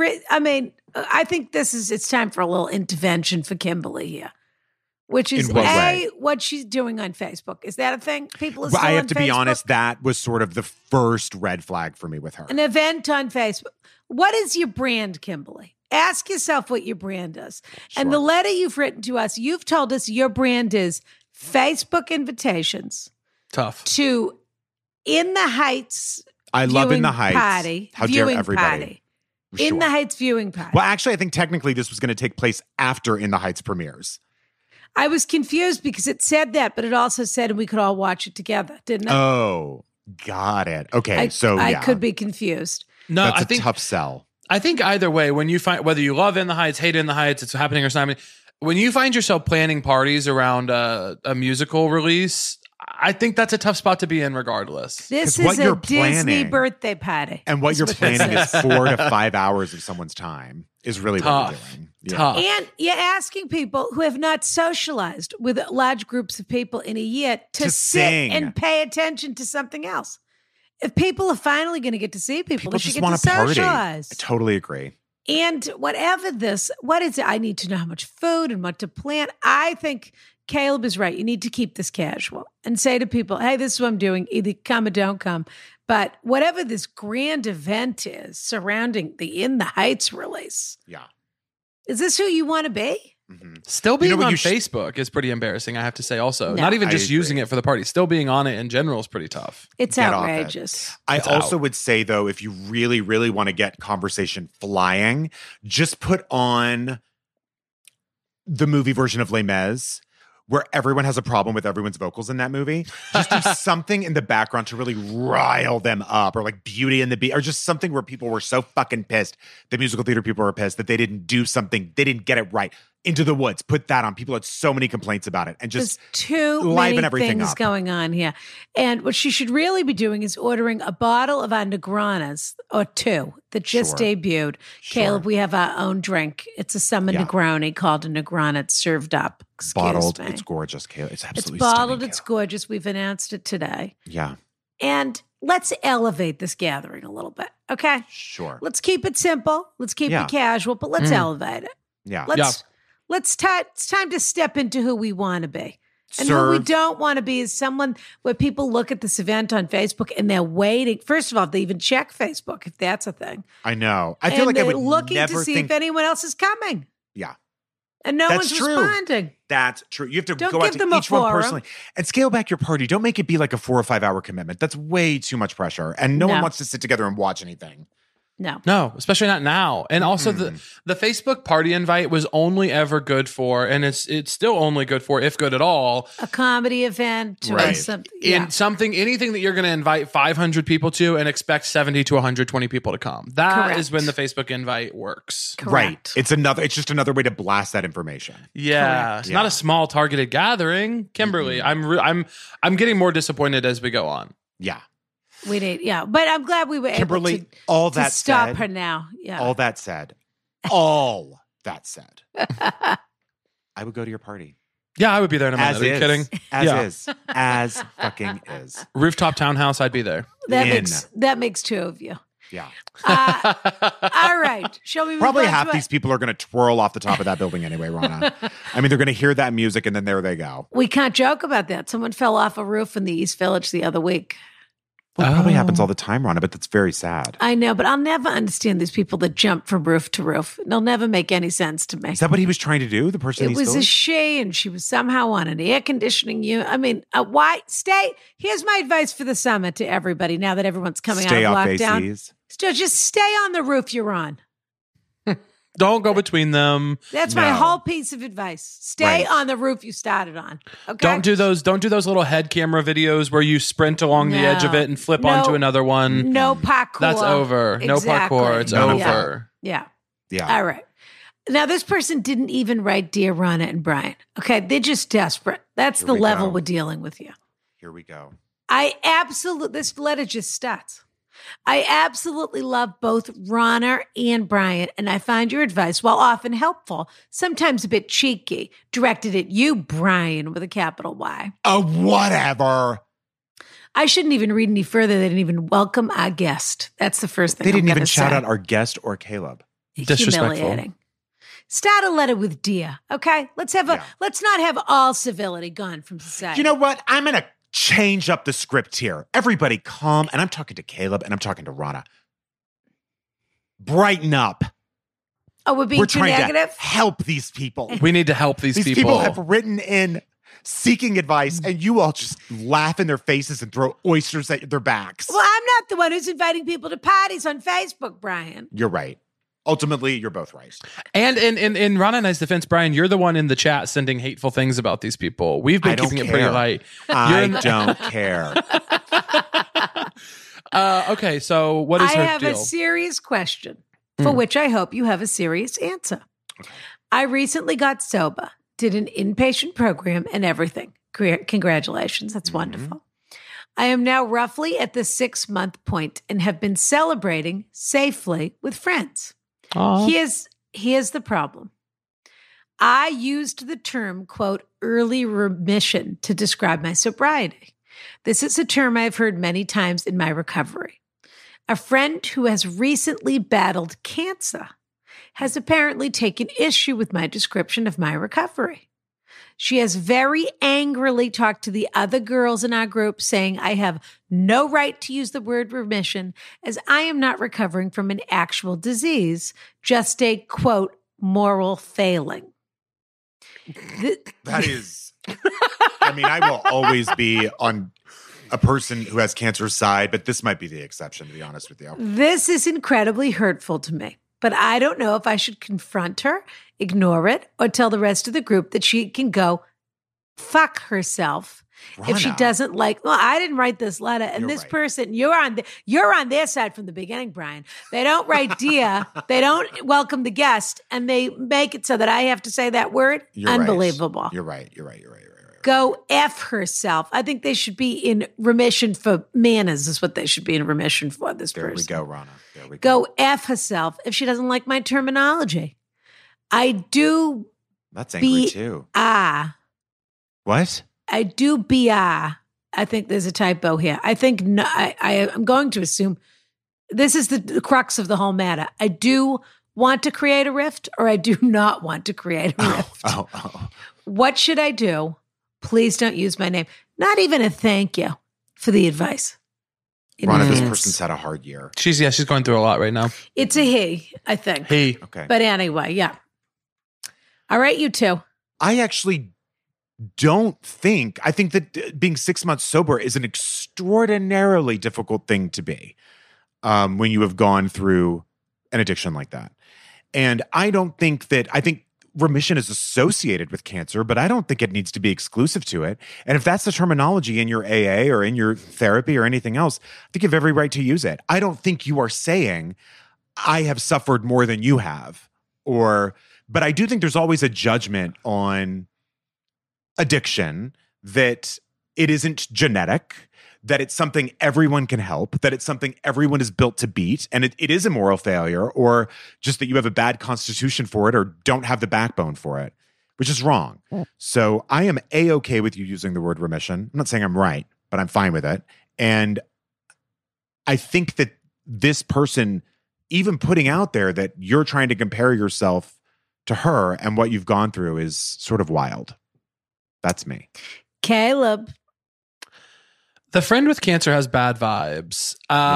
I think it's time for a little intervention for Kimberly here, which is what she's doing on Facebook. Is that a thing? People are still I have on to Facebook? be honest, that was sort of the first red flag for me with her. An event on Facebook. What is your brand, Kimberly? Ask yourself what your brand is. Sure. And the letter you've written to us, you've told us your brand is Facebook invitations. Tough. To In the Heights. I love In the Heights. Party, How dare everybody? Party. Sure. In the Heights viewing party. Well, actually, I think technically this was going to take place after In the Heights premieres. I was confused because it said that, but it also said we could all watch it together, didn't it? Oh, got it. Okay, I could be confused. No, That's I think tough sell. I think either way, when you find whether you love In the Heights, hate In the Heights, it's happening or it's not happening. When you find yourself planning parties around a musical release, I think that's a tough spot to be in regardless. This is a Disney birthday party. And what you're planning is 4 to 5 hours of someone's time is really what you're doing. Yeah. Tough. And you're asking people who have not socialized with large groups of people in a year to sit sing and pay attention to something else. If people are finally going to get to see people, they should just get to want to party. socialize. I totally agree. And what is it? I need to know how much food and what to plan. I think Caleb is right. You need to keep this casual and say to people, hey, this is what I'm doing. Either come or don't come. But whatever this grand event is surrounding the In the Heights release. Yeah. Is this who you want to be? Mm-hmm. Still being on Facebook is pretty embarrassing, I have to say also. No. Not even just using it for the party. Still being on it in general is pretty tough. It's outrageous. I also would say, though, if you really, really want to get conversation flying, just put on the movie version of Les Mis, where everyone has a problem with everyone's vocals in that movie. Just do something in the background to really rile them up, or like Beauty and the Beast, or just something where people were so fucking pissed. The musical theater people were pissed that they didn't do something. They didn't get it right. Into the Woods. Put that on. People had so many complaints about it. And just there's too many things going on here. And what she should really be doing is ordering a bottle of our Negranas, or 2, that just debuted. Caleb, we have our own drink. It's a summer Negroni called a Negrana. It's served up. Bottled. It's gorgeous, Caleb. It's absolutely bottled. Stunning, it's gorgeous. We've announced it today. Yeah. And let's elevate this gathering a little bit. Okay? Sure. Let's keep it simple. Let's keep it casual, but let's elevate it. Yeah. It's time to step into who we want to be. And who we don't want to be is someone where people look at this event on Facebook and they're waiting. First of all, they even check Facebook, if that's a thing. I know. I feel like I would looking never to see if anyone else is coming. Yeah. And one's responding. That's true. You have to Don't go out give them to a each one forum. personally and scale back your party. Don't make it be like a 4 or 5 hour commitment. That's way too much pressure. And no one wants to sit together and watch anything. No, especially not now. And also the Facebook party invite was only ever good for, and it's still only good for, if good at all, a comedy event or Right. something. anything that you're going to invite 500 people to and expect 70 to 120 people to come. That Correct. is when the Facebook invite works. Correct. Right. It's just another way to blast that information. Yeah, Correct. it's not a small targeted gathering. Kimberly, I'm getting more disappointed as we go on. Yeah. We need, but I'm glad we were Kimberly, able to, all to that stop said, her now. Yeah. all that said, I would go to your party. Yeah, I would be there in a minute. As Are you is. kidding? As Yeah. is. As fucking is. Rooftop townhouse, I'd be there. that makes two of you. Yeah. All right. Shall we move Probably on half to these people are going to twirl off the top of that building anyway, Rana. I mean, they're going to hear that music and then there they go. We can't joke about that. Someone fell off a roof in the East Village the other week. Well, it probably happens all the time, Rana, but that's very sad. I know, but I'll never understand these people that jump from roof to roof. It'll never make any sense to me. Is that what he was trying to do? The person It was a she, and she was somehow on an air conditioning unit. I mean, why stay? Here's my advice for the summer to everybody. Now that everyone's coming Stay out off of lockdown, ACs. just stay on the roof you're on. Don't go between them. That's my No. whole piece of advice. Stay Right. on the roof you started on. Okay. Don't do those little head camera videos where you sprint along the edge of it and flip onto another one. No parkour. That's over. No Exactly. parkour. It's None of over. Yeah. Yeah. All right. Now, this person didn't even write Dear Rana and Brian. Okay. They're just desperate. That's Here the we level go. we're dealing with here. Here we go. This letter just starts. I absolutely love both Rana and Brian, and I find your advice, while often helpful, sometimes a bit cheeky, directed at you, Brian, with a capital Y. Whatever. I shouldn't even read any further. They didn't even welcome our guest. That's the first thing They I'm didn't even gonna shout say. out our guest or Caleb. Disrespectful. Humiliating. Start a letter with Dear, okay? Let's not have all civility gone from society. You know what? I'm going to change up the script here. Everybody calm. And I'm talking to Caleb and I'm talking to Rana. Brighten up. Oh, we're being too trying negative? to help these people. We need to help these These people have written in seeking advice and you all just laugh in their faces and throw oysters at their backs. Well, I'm not the one who's inviting people to parties on Facebook, Brian. You're right. Ultimately, you're both right. And in Rana and I's defense, Brian, you're the one in the chat sending hateful things about these people. We've been I don't keeping it pretty care. light. I don't care. Okay, so what is I her have deal? a serious question for which I hope you have a serious answer. I recently got sober, did an inpatient program and everything. Congratulations. That's wonderful. I am now roughly at the 6-month point and have been celebrating safely with friends. Aw. Here's the problem. I used the term, quote, early remission to describe my sobriety. This is a term I've heard many times in my recovery. A friend who has recently battled cancer has apparently taken issue with my description of my recovery. She has very angrily talked to the other girls in our group, saying I have no right to use the word remission as I am not recovering from an actual disease, just a, quote, moral failing. That is, I mean, I will always be on a person who has cancer's side, but this might be the exception, to be honest with you. This is incredibly hurtful to me, but I don't know if I should confront her, ignore it, or tell the rest of the group that she can go fuck herself if she Rana. doesn't like. Well, I didn't write this letter, and You're this right. person, you're on their side from the beginning, Brian. They don't write dear, they don't welcome the guest, and they make it so that I have to say that word. You're right. Unbelievable. You're right. Go F herself. I think they should be in remission for manners, is what they should be in remission for, this There person. we go, Rana. There we go. Go F herself if she doesn't like my terminology. I do That's angry too. What? I do BR. I think there's a typo here. I think no, I'm going to assume this is the crux of the whole matter. I do want to create a rift, or I do not want to create a rift. Oh. What should I do? Please don't use my name. Not even a thank you for the advice. In Rana, this advance. person's had a hard year. She's going through a lot right now. It's a he, I think. Hey, Okay. But anyway, yeah. All right, you two. I actually don't think, I think that being 6 months sober is an extraordinarily difficult thing to be when you have gone through an addiction like that. And I think remission is associated with cancer, but I don't think it needs to be exclusive to it. And if that's the terminology in your AA or in your therapy or anything else, I think you have every right to use it. I don't think you are saying, I have suffered more than you have, but I do think there's always a judgment on addiction, that it isn't genetic, that it's something everyone can help, that it's something everyone is built to beat, and it is a moral failure, or just that you have a bad constitution for it or don't have the backbone for it, which is wrong. So I am A-okay with you using the word remission. I'm not saying I'm right, but I'm fine with it. And I think that this person, even putting out there that you're trying to compare yourself to her and what you've gone through, is sort of wild. That's me. Caleb. The friend with cancer has bad vibes.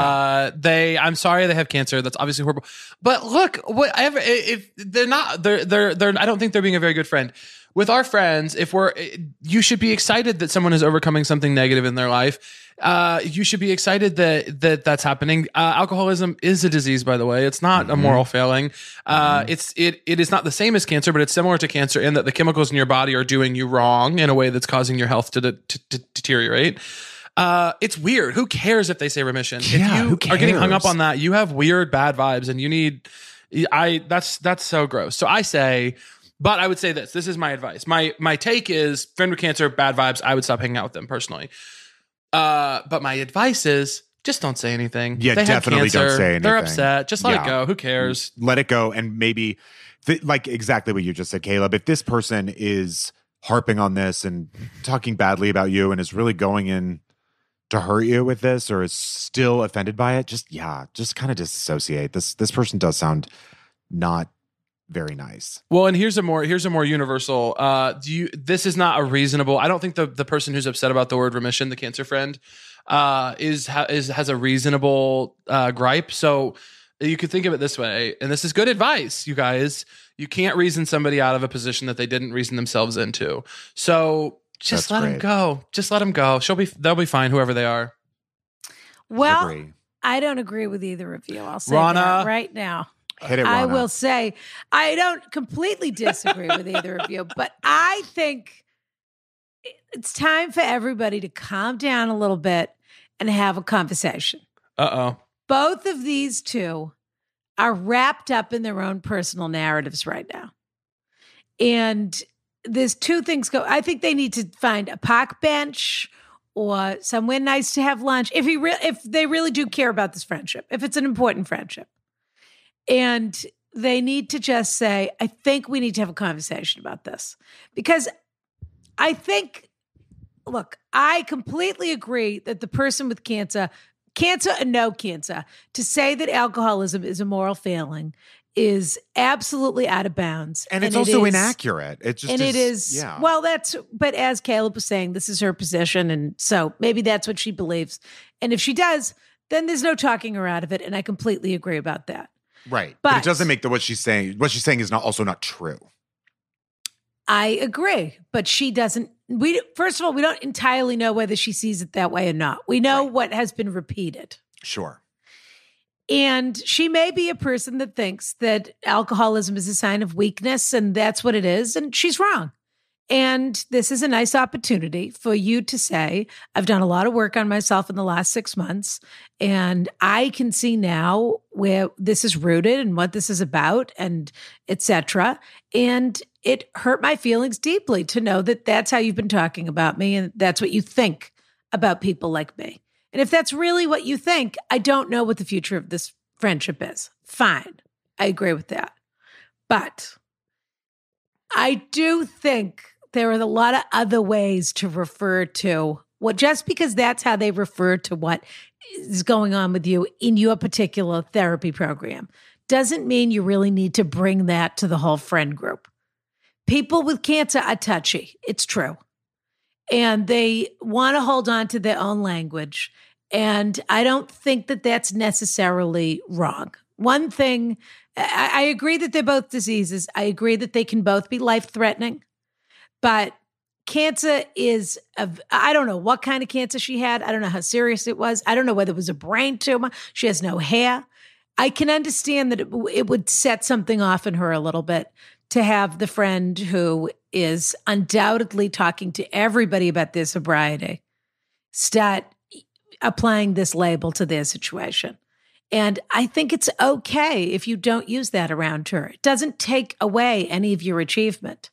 I'm sorry they have cancer. That's obviously horrible. But look, whatever. If they're not, I don't think they're being a very good friend. With our friends, you should be excited that someone is overcoming something negative in their life. You should be excited that that's happening. Alcoholism is a disease, by the way. It's not a moral failing. It is not the same as cancer, but it's similar to cancer in that the chemicals in your body are doing you wrong in a way that's causing your health to deteriorate. It's weird. Who cares if they say remission? Yeah, if you are getting hung up on that, you have weird bad vibes, and you need. That's so gross. So I say, but I would say this. This is my advice. My take is friend with cancer, bad vibes. I would stop hanging out with them personally. But my advice is just don't say anything. Yeah, they definitely don't say anything. They're upset. Just let it go. Who cares? Let it go, and maybe like exactly what you just said, Caleb. If this person is harping on this and talking badly about you and is really going in to hurt you with this, or is still offended by it, just kind of disassociate. This person does sound not very nice. Well, and here's a more universal. This is not a reasonable. I don't think the person who's upset about the word remission, the cancer friend, has a reasonable gripe. So you could think of it this way, and this is good advice, you guys. You can't reason somebody out of a position that they didn't reason themselves into. So just let them go. Just let them go. They'll be fine, whoever they are. Well, I don't agree with either of you. I'll say Rana, that right now. Hit it, Rana. I will say I don't completely disagree with either of you, but I think it's time for everybody to calm down a little bit and have a conversation. Uh-oh. Both of these two are wrapped up in their own personal narratives right now. And there's two things I think they need to find a park bench or somewhere nice to have lunch if they really do care about this friendship, if it's an important friendship. And they need to just say, I think we need to have a conversation about this. Because I think, look, I completely agree that the person with cancer and no cancer, to say that alcoholism is a moral failing is absolutely out of bounds. And it's also inaccurate. It just is. Yeah. Well, but as Caleb was saying, this is her position. And so maybe that's what she believes. And if she does, then there's no talking her out of it. And I completely agree about that. Right. But it doesn't make what she's saying is also not true. I agree. But she doesn't. First of all, we don't entirely know whether she sees it that way or not. We know what has been repeated. Sure. And she may be a person that thinks that alcoholism is a sign of weakness and that's what it is. And she's wrong. And this is a nice opportunity for you to say, I've done a lot of work on myself in the last 6 months, and I can see now where this is rooted and what this is about, and et cetera. And it hurt my feelings deeply to know that that's how you've been talking about me, and that's what you think about people like me. And if that's really what you think, I don't know what the future of this friendship is. Fine. I agree with that. But I do think there are a lot of other ways to refer to just because that's how they refer to what is going on with you in your particular therapy program doesn't mean you really need to bring that to the whole friend group. People with cancer are touchy. It's true. And they want to hold on to their own language. And I don't think that that's necessarily wrong. One thing, I agree that they're both diseases. I agree that they can both be life-threatening. But cancer is, I don't know what kind of cancer she had. I don't know how serious it was. I don't know whether it was a brain tumor. She has no hair. I can understand that it would set something off in her a little bit to have the friend who is undoubtedly talking to everybody about their sobriety start applying this label to their situation. And I think it's okay if you don't use that around her. It doesn't take away any of your achievement.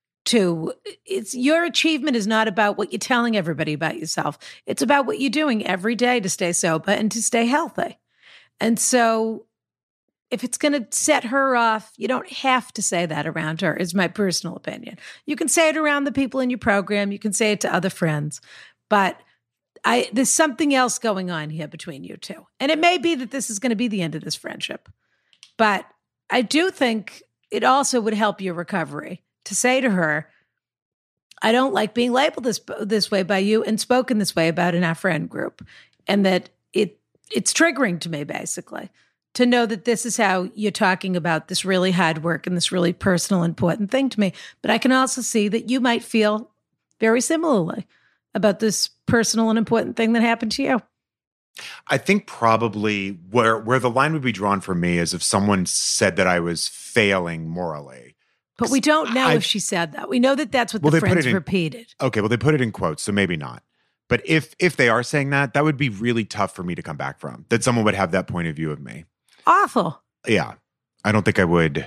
Your achievement is not about what you're telling everybody about yourself. It's about what you're doing every day to stay sober and to stay healthy. And so if it's going to set her off, you don't have to say that around her, is my personal opinion. You can say it around the people in your program. You can say it to other friends. But there's something else going on here between you two. And it may be that this is going to be the end of this friendship. But I do think it also would help your recovery to say to her, I don't like being labeled this way by you and spoken this way about in our friend group. And that it's triggering to me, basically, to know that this is how you're talking about this really hard work and this really personal, important thing to me. But I can also see that you might feel very similarly about this personal and important thing that happened to you. I think probably where the line would be drawn for me is if someone said that I was failing morally. But we don't know if she said that. We know that that's what the friends repeated. Okay, well, they put it in quotes, so maybe not. But if they are saying that would be really tough for me to come back from, that someone would have that point of view of me. Awful. Yeah. I don't think I would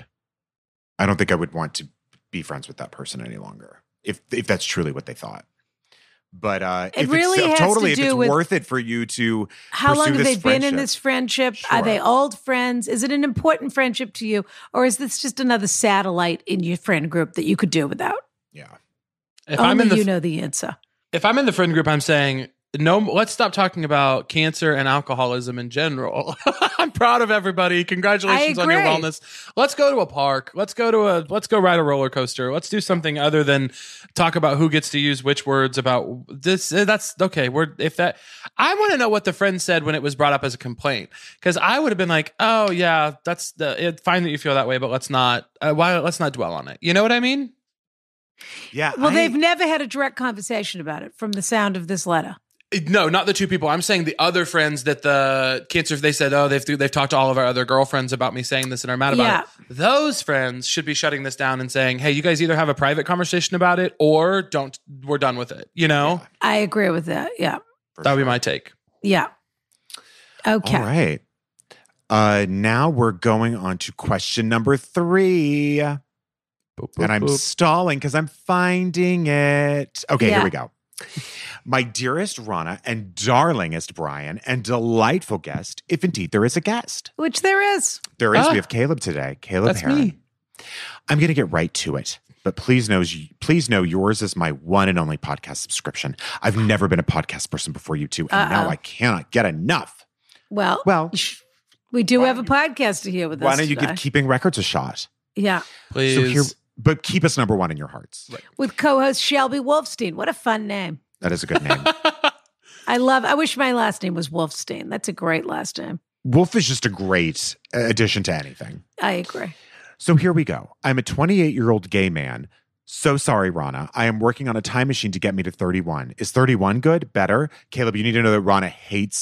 want to be friends with that person any longer if that's truly what they thought. But it really has to do with worth it for you to how long have they been in friendship. this friendship? Sure. Are they old friends? Is it an important friendship to you? Or is this just another satellite in your friend group that you could do without? Yeah. You know the answer. If I'm in the friend group, I'm saying, no, let's stop talking about cancer and alcoholism in general. I'm proud of everybody. Congratulations on your wellness. Let's go to a park. Let's go ride a roller coaster. Let's do something other than talk about who gets to use which words about this. That's okay. I want to know what the friend said when it was brought up as a complaint, because I would have been like, oh yeah, that's fine that you feel that way, but let's not dwell on it. You know what I mean? Yeah. Well, they've never had a direct conversation about it from the sound of this letter. No, not the two people. I'm saying the other friends that the cancer, they said, oh, they've talked to all of our other girlfriends about me saying this and are mad about it. Those friends should be shutting this down and saying, hey, you guys either have a private conversation about it or don't, we're done with it. You know? Yeah. I agree with that. Yeah. That would be my take. Yeah. Okay. All right. Now we're going on to question number 3. Boop, boop, and I'm stalling because I'm finding it. Okay, Here we go. My dearest Rana and darlingest Brian and delightful guest, if indeed there is a guest. Which there is. There is. We have Caleb today. Caleb Heron. Me. I'm going to get right to it. But please know yours is my one and only podcast subscription. I've never been a podcast person before you two, and now I cannot get enough. Well, we do have a podcast to hear with us. Why don't you give Keeping Records a shot? Yeah. Please. But keep us number 1 in your hearts. Right. With co-host Shelby Wolfstein. What a fun name. That is a good name. I wish my last name was Wolfstein. That's a great last name. Wolf is just a great addition to anything. I agree. So here we go. I'm a 28-year-old gay man. So sorry, Rana. I am working on a time machine to get me to 31. Is 31 good? Better? Caleb, you need to know that Rana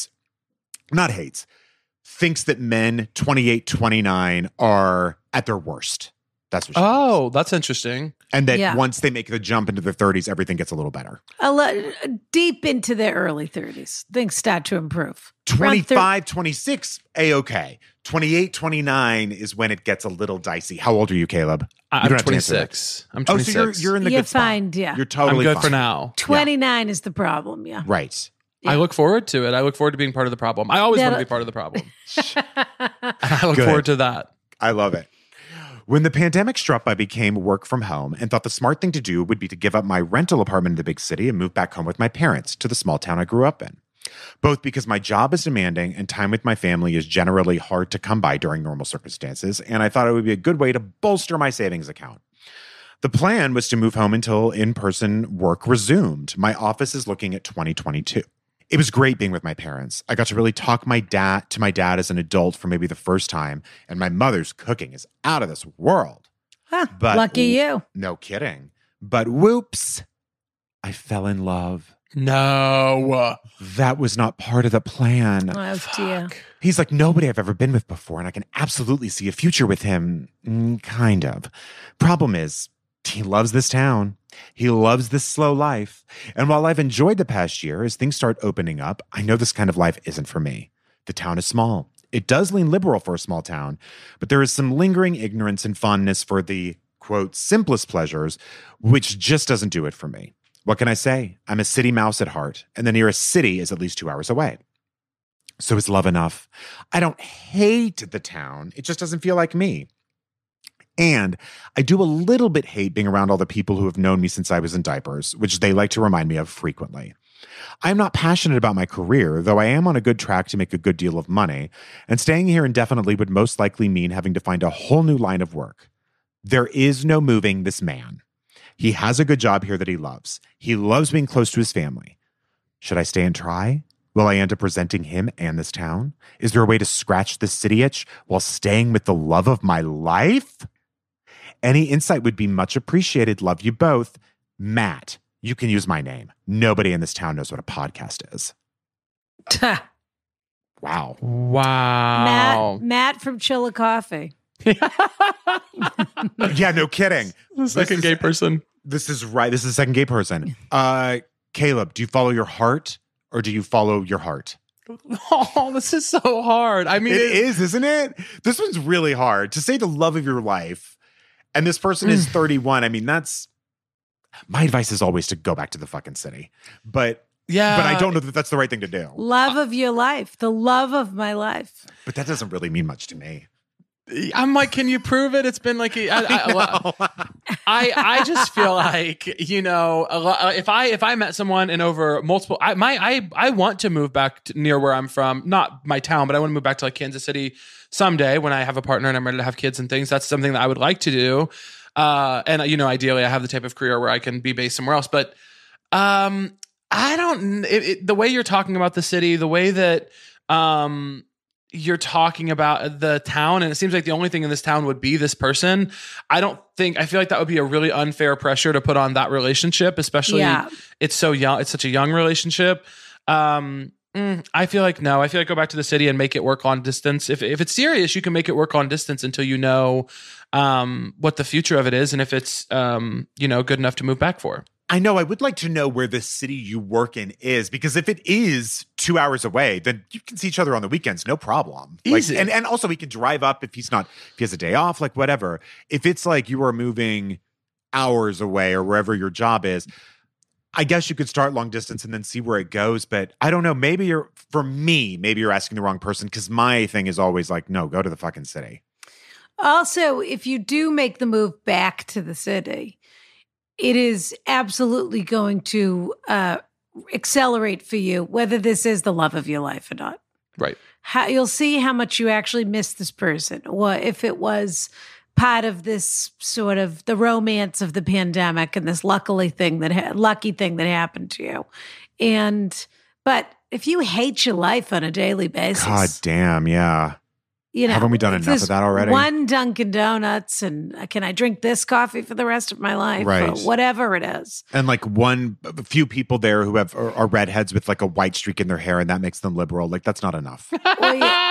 thinks that men 28, 29 are at their worst. That's what she thinks. That's interesting. And that once they make the jump into their 30s, everything gets a little better. Deep into their early 30s, things start to improve. 25, 26, A-okay. 28, 29 is when it gets a little dicey. How old are you, Caleb? I'm 26. I'm 26. Oh, so you're in the good spot. Fine, yeah. You're totally I'm good fine. for now. 29 is the problem, yeah. Right. Yeah. I look forward to it. I look forward to being part of the problem. I always want to be part of the problem. And I look forward to that. I love it. When the pandemic struck, I became work from home and thought the smart thing to do would be to give up my rental apartment in the big city and move back home with my parents to the small town I grew up in. Both because my job is demanding and time with my family is generally hard to come by during normal circumstances, and I thought it would be a good way to bolster my savings account. The plan was to move home until in-person work resumed. My office is looking at 2022. It was great being with my parents. I got to really talk to my dad as an adult for maybe the first time, and my mother's cooking is out of this world. Huh, but lucky you. No kidding. But whoops, I fell in love. No. That was not part of the plan. Oh, dear. He's like nobody I've ever been with before, and I can absolutely see a future with him. Kind of. Problem is, he loves this town. He loves this slow life. And while I've enjoyed the past year, as things start opening up, I know this kind of life isn't for me. The town is small. It does lean liberal for a small town, but there is some lingering ignorance and fondness for the, quote, simplest pleasures, which just doesn't do it for me. What can I say? I'm a city mouse at heart, and the nearest city is at least 2 hours away. So is love enough? I don't hate the town. It just doesn't feel like me. And I do a little bit hate being around all the people who have known me since I was in diapers, which they like to remind me of frequently. I'm not passionate about my career, though I am on a good track to make a good deal of money, and staying here indefinitely would most likely mean having to find a whole new line of work. There is no moving this man. He has a good job here that he loves. He loves being close to his family. Should I stay and try? Will I end up resenting him and this town? Is there a way to scratch the city itch while staying with the love of my life? Any insight would be much appreciated. Love you both. Matt, you can use my name. Nobody in this town knows what a podcast is. Wow. Matt from Chilla Coffee. Yeah, no kidding. Second gay person. This is right. This is the second gay person. Caleb, do you follow your heart or do you follow your heart? Oh, this is so hard. I mean, it is, isn't it? This one's really hard. To say the love of your life, and this person is 31. I mean, that's my advice is always to go back to the fucking city. But I don't know that that's the right thing to do. Love of your life, the love of my life. But that doesn't really mean much to me. I'm like, can you prove it? It's been like, I just feel like, you know, if I met someone and over multiple, I want to move back to near where I'm from, not my town, but I want to move back to like Kansas City someday when I have a partner and I'm ready to have kids and things. That's something that I would like to do. And you know, ideally I have the type of career where I can be based somewhere else, but, I don't, the way you're talking about the city, the way that, you're talking about the town, and it seems like the only thing in this town would be this person. I feel like that would be a really unfair pressure to put on that relationship, especially it's so young. It's such a young relationship. I feel like go back to the city and make it work on distance. If it's serious, you can make it work on distance until you know what the future of it is, and if it's good enough to move back for. I know. I would like to know where the city you work in is, because if it is 2 hours away, then you can see each other on the weekends, no problem. Easy. Like, and also he can drive up if he has a day off, like whatever. If it's like you are moving hours away or wherever your job is, I guess you could start long distance and then see where it goes. But I don't know. Maybe you're asking the wrong person, because my thing is always like, no, go to the fucking city. Also, if you do make the move back to the city, it is absolutely going to accelerate for you, whether this is the love of your life or not. Right. You'll see how much you actually miss this person, or if it was part of this sort of the romance of the pandemic and this lucky thing that happened to you. But if you hate your life on a daily basis, God damn, yeah. You know, haven't we done enough of that already? One Dunkin' Donuts, and can I drink this coffee for the rest of my life? Right. Or whatever it is. And like a few people there who are redheads with like a white streak in their hair, and that makes them liberal. Like, that's not enough. Well, yeah.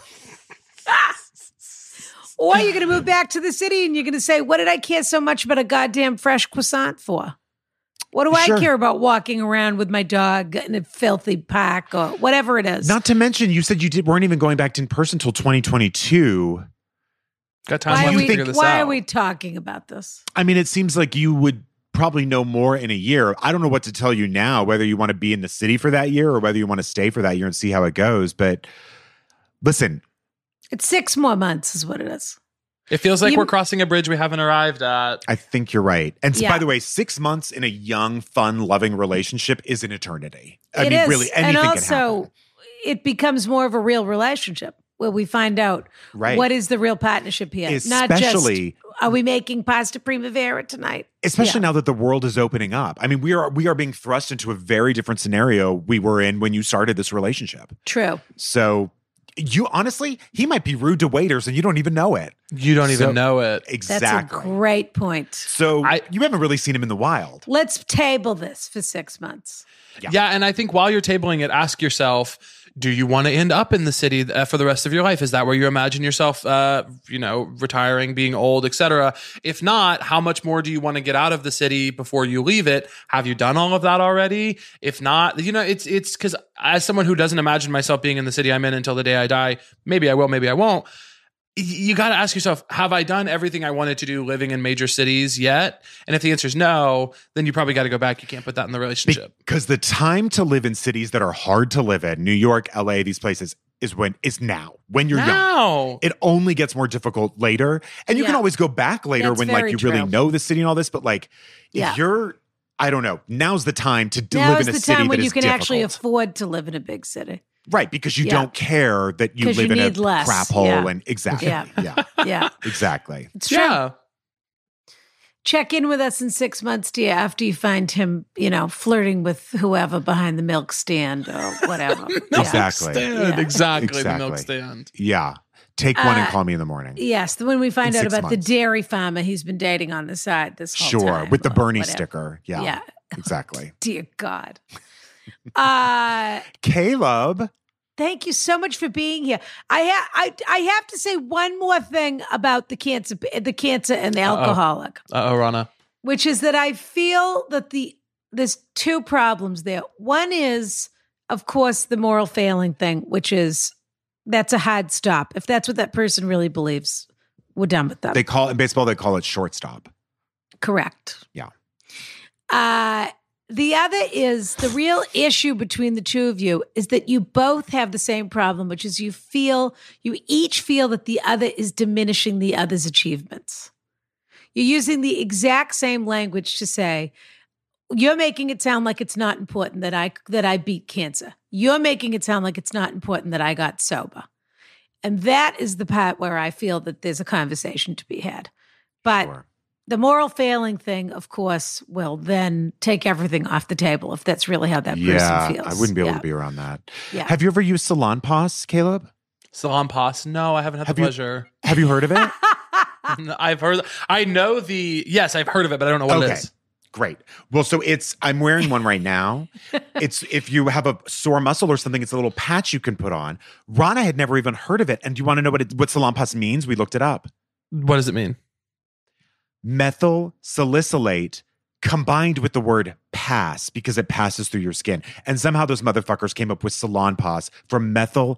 Or you're going to move back to the city and you're going to say, what did I care so much about a goddamn fresh croissant for? What do I care about walking around with my dog in a filthy pack or whatever it is? Not to mention, you said weren't even going back in person until 2022. Got time to figure this out. Why are we talking about this? I mean, it seems like you would probably know more in a year. I don't know what to tell you now, whether you want to be in the city for that year or whether you want to stay for that year and see how it goes. But listen. It's 6 more months is what it is. It feels like we're crossing a bridge we haven't arrived at. I think you're right. And by the way, 6 months in a young, fun, loving relationship is an eternity. I mean, really, anything can happen. And also, it becomes more of a real relationship where we find out what is the real partnership here. Not just, are we making pasta primavera tonight? Especially now that the world is opening up. I mean, we are being thrust into a very different scenario we were in when you started this relationship. True. So You honestly, he might be rude to waiters and you don't even know it. You don't even know it. Exactly. That's a great point. So you haven't really seen him in the wild. Let's table this for 6 months. Yeah, and I think while you're tabling it, ask yourself, do you want to end up in the city for the rest of your life? Is that where you imagine yourself, retiring, being old, etc.? If not, how much more do you want to get out of the city before you leave it? Have you done all of that already? If not, it's because as someone who doesn't imagine myself being in the city I'm in until the day I die, maybe I will, maybe I won't. You got to ask yourself, have I done everything I wanted to do living in major cities yet? And if the answer is no, then you probably got to go back. You can't put that in the relationship. Because the time to live in cities that are hard to live in, New York, LA, these places, is now. When you're young. It only gets more difficult later. And you can always go back later That's when very you true. really know the city and all this. But if you're, I don't know, now's the time to live in a city that is difficult. Now's the time when you can actually afford to live in a big city. Right, because you don't care that you live in a less. crap hole and exactly. Yeah. Exactly. It's true. Yeah. Check in with us in 6 months, dear, after you find him, flirting with whoever behind the milk stand or whatever. Exactly. Exactly. The milk stand. Yeah. Take one and call me in the morning. Yes, when we find out about the dairy farmer he's been dating on the side this whole time. Sure, with the Bernie sticker. Yeah. Exactly. Dear God. Caleb, thank you so much for being here. I have to say one more thing about the cancer and the alcoholic. Rana. Which is that I feel that there's two problems there. One is, of course, the moral failing thing, which is that's a hard stop. If that's what that person really believes, we're done with them. In baseball they call it shortstop. Correct. Yeah. The other is the real issue between the two of you is that you both have the same problem, which is you each feel that the other is diminishing the other's achievements. You're using the exact same language to say, you're making it sound like it's not important that I beat cancer. You're making it sound like it's not important that I got sober. And that is the part where I feel that there's a conversation to be had. But Sure. The moral failing thing, of course, will then take everything off the table if that's really how that person feels. I wouldn't be able to be around that. Yeah. Have you ever used Salonpas, Caleb? Salonpas? No, I haven't had the pleasure. Have you heard of it? I've heard of it, but I don't know what it is. Great. Well, so I'm wearing one right now. It's if you have a sore muscle or something, it's a little patch you can put on. Rana had never even heard of it. And do you want to know what Salonpas means? We looked it up. What does it mean? Methyl salicylate combined with the word pass because it passes through your skin. And somehow those motherfuckers came up with Salonpas from methyl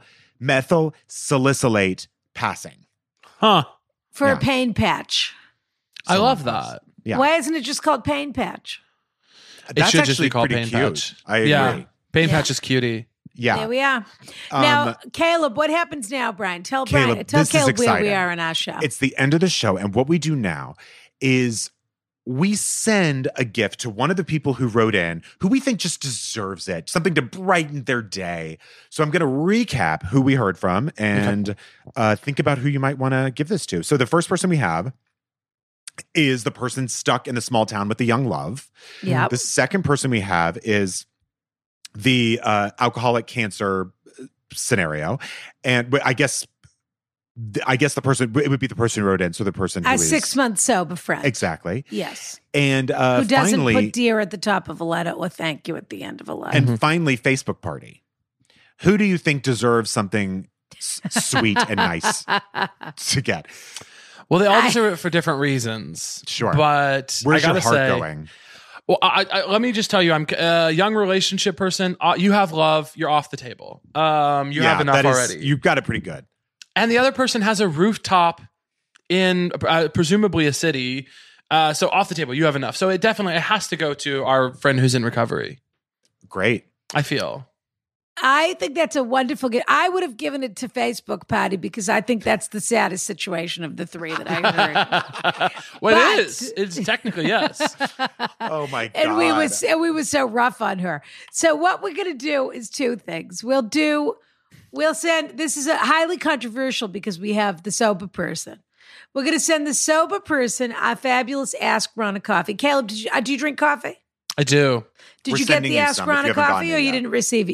salicylate passing. Huh. For a pain patch. I love that. Yeah. Why isn't it just called pain patch? It should just be called pain patch. I agree. Pain patch is cutie. Yeah. There we are. Now, Caleb, what happens now, Brian? Tell Caleb where we are in our show. It's the end of the show. And what we do now is we send a gift to one of the people who wrote in who we think just deserves it, something to brighten their day. So I'm going to recap who we heard from and think about who you might want to give this to. So the first person we have is the person stuck in the small town with the young love. Yeah. The second person we have is the alcoholic cancer scenario. And I guess the person, it would be the person who wrote in. So the person who is 6 months sober friend. Exactly. Yes. And who doesn't finally, put dear at the top of a letter or thank you at the end of a letter. And finally, Facebook party. Who do you think deserves something sweet and nice to get? Well, they all deserve it for different reasons. Sure. But where's I gotta your heart say, going? Well, let me just tell you, I'm a young relationship person. You have love. You're off the table. You have enough already. You've got it pretty good. And the other person has a rooftop in presumably a city. So off the table, you have enough. So it has to go to our friend who's in recovery. Great. I feel. I think that's a wonderful gift. I would have given it to Facebook Party because I think that's the saddest situation of the three that I heard. Well, it is. It's technically yes. Oh my God. And we were so rough on her. So what we're going to do is two things. We'll send, this is a highly controversial because we have the sober person. We're going to send the sober person our fabulous Ask Rana coffee. Caleb, do you drink coffee? I do. Did you get the Ask Rana coffee or you didn't receive it yet?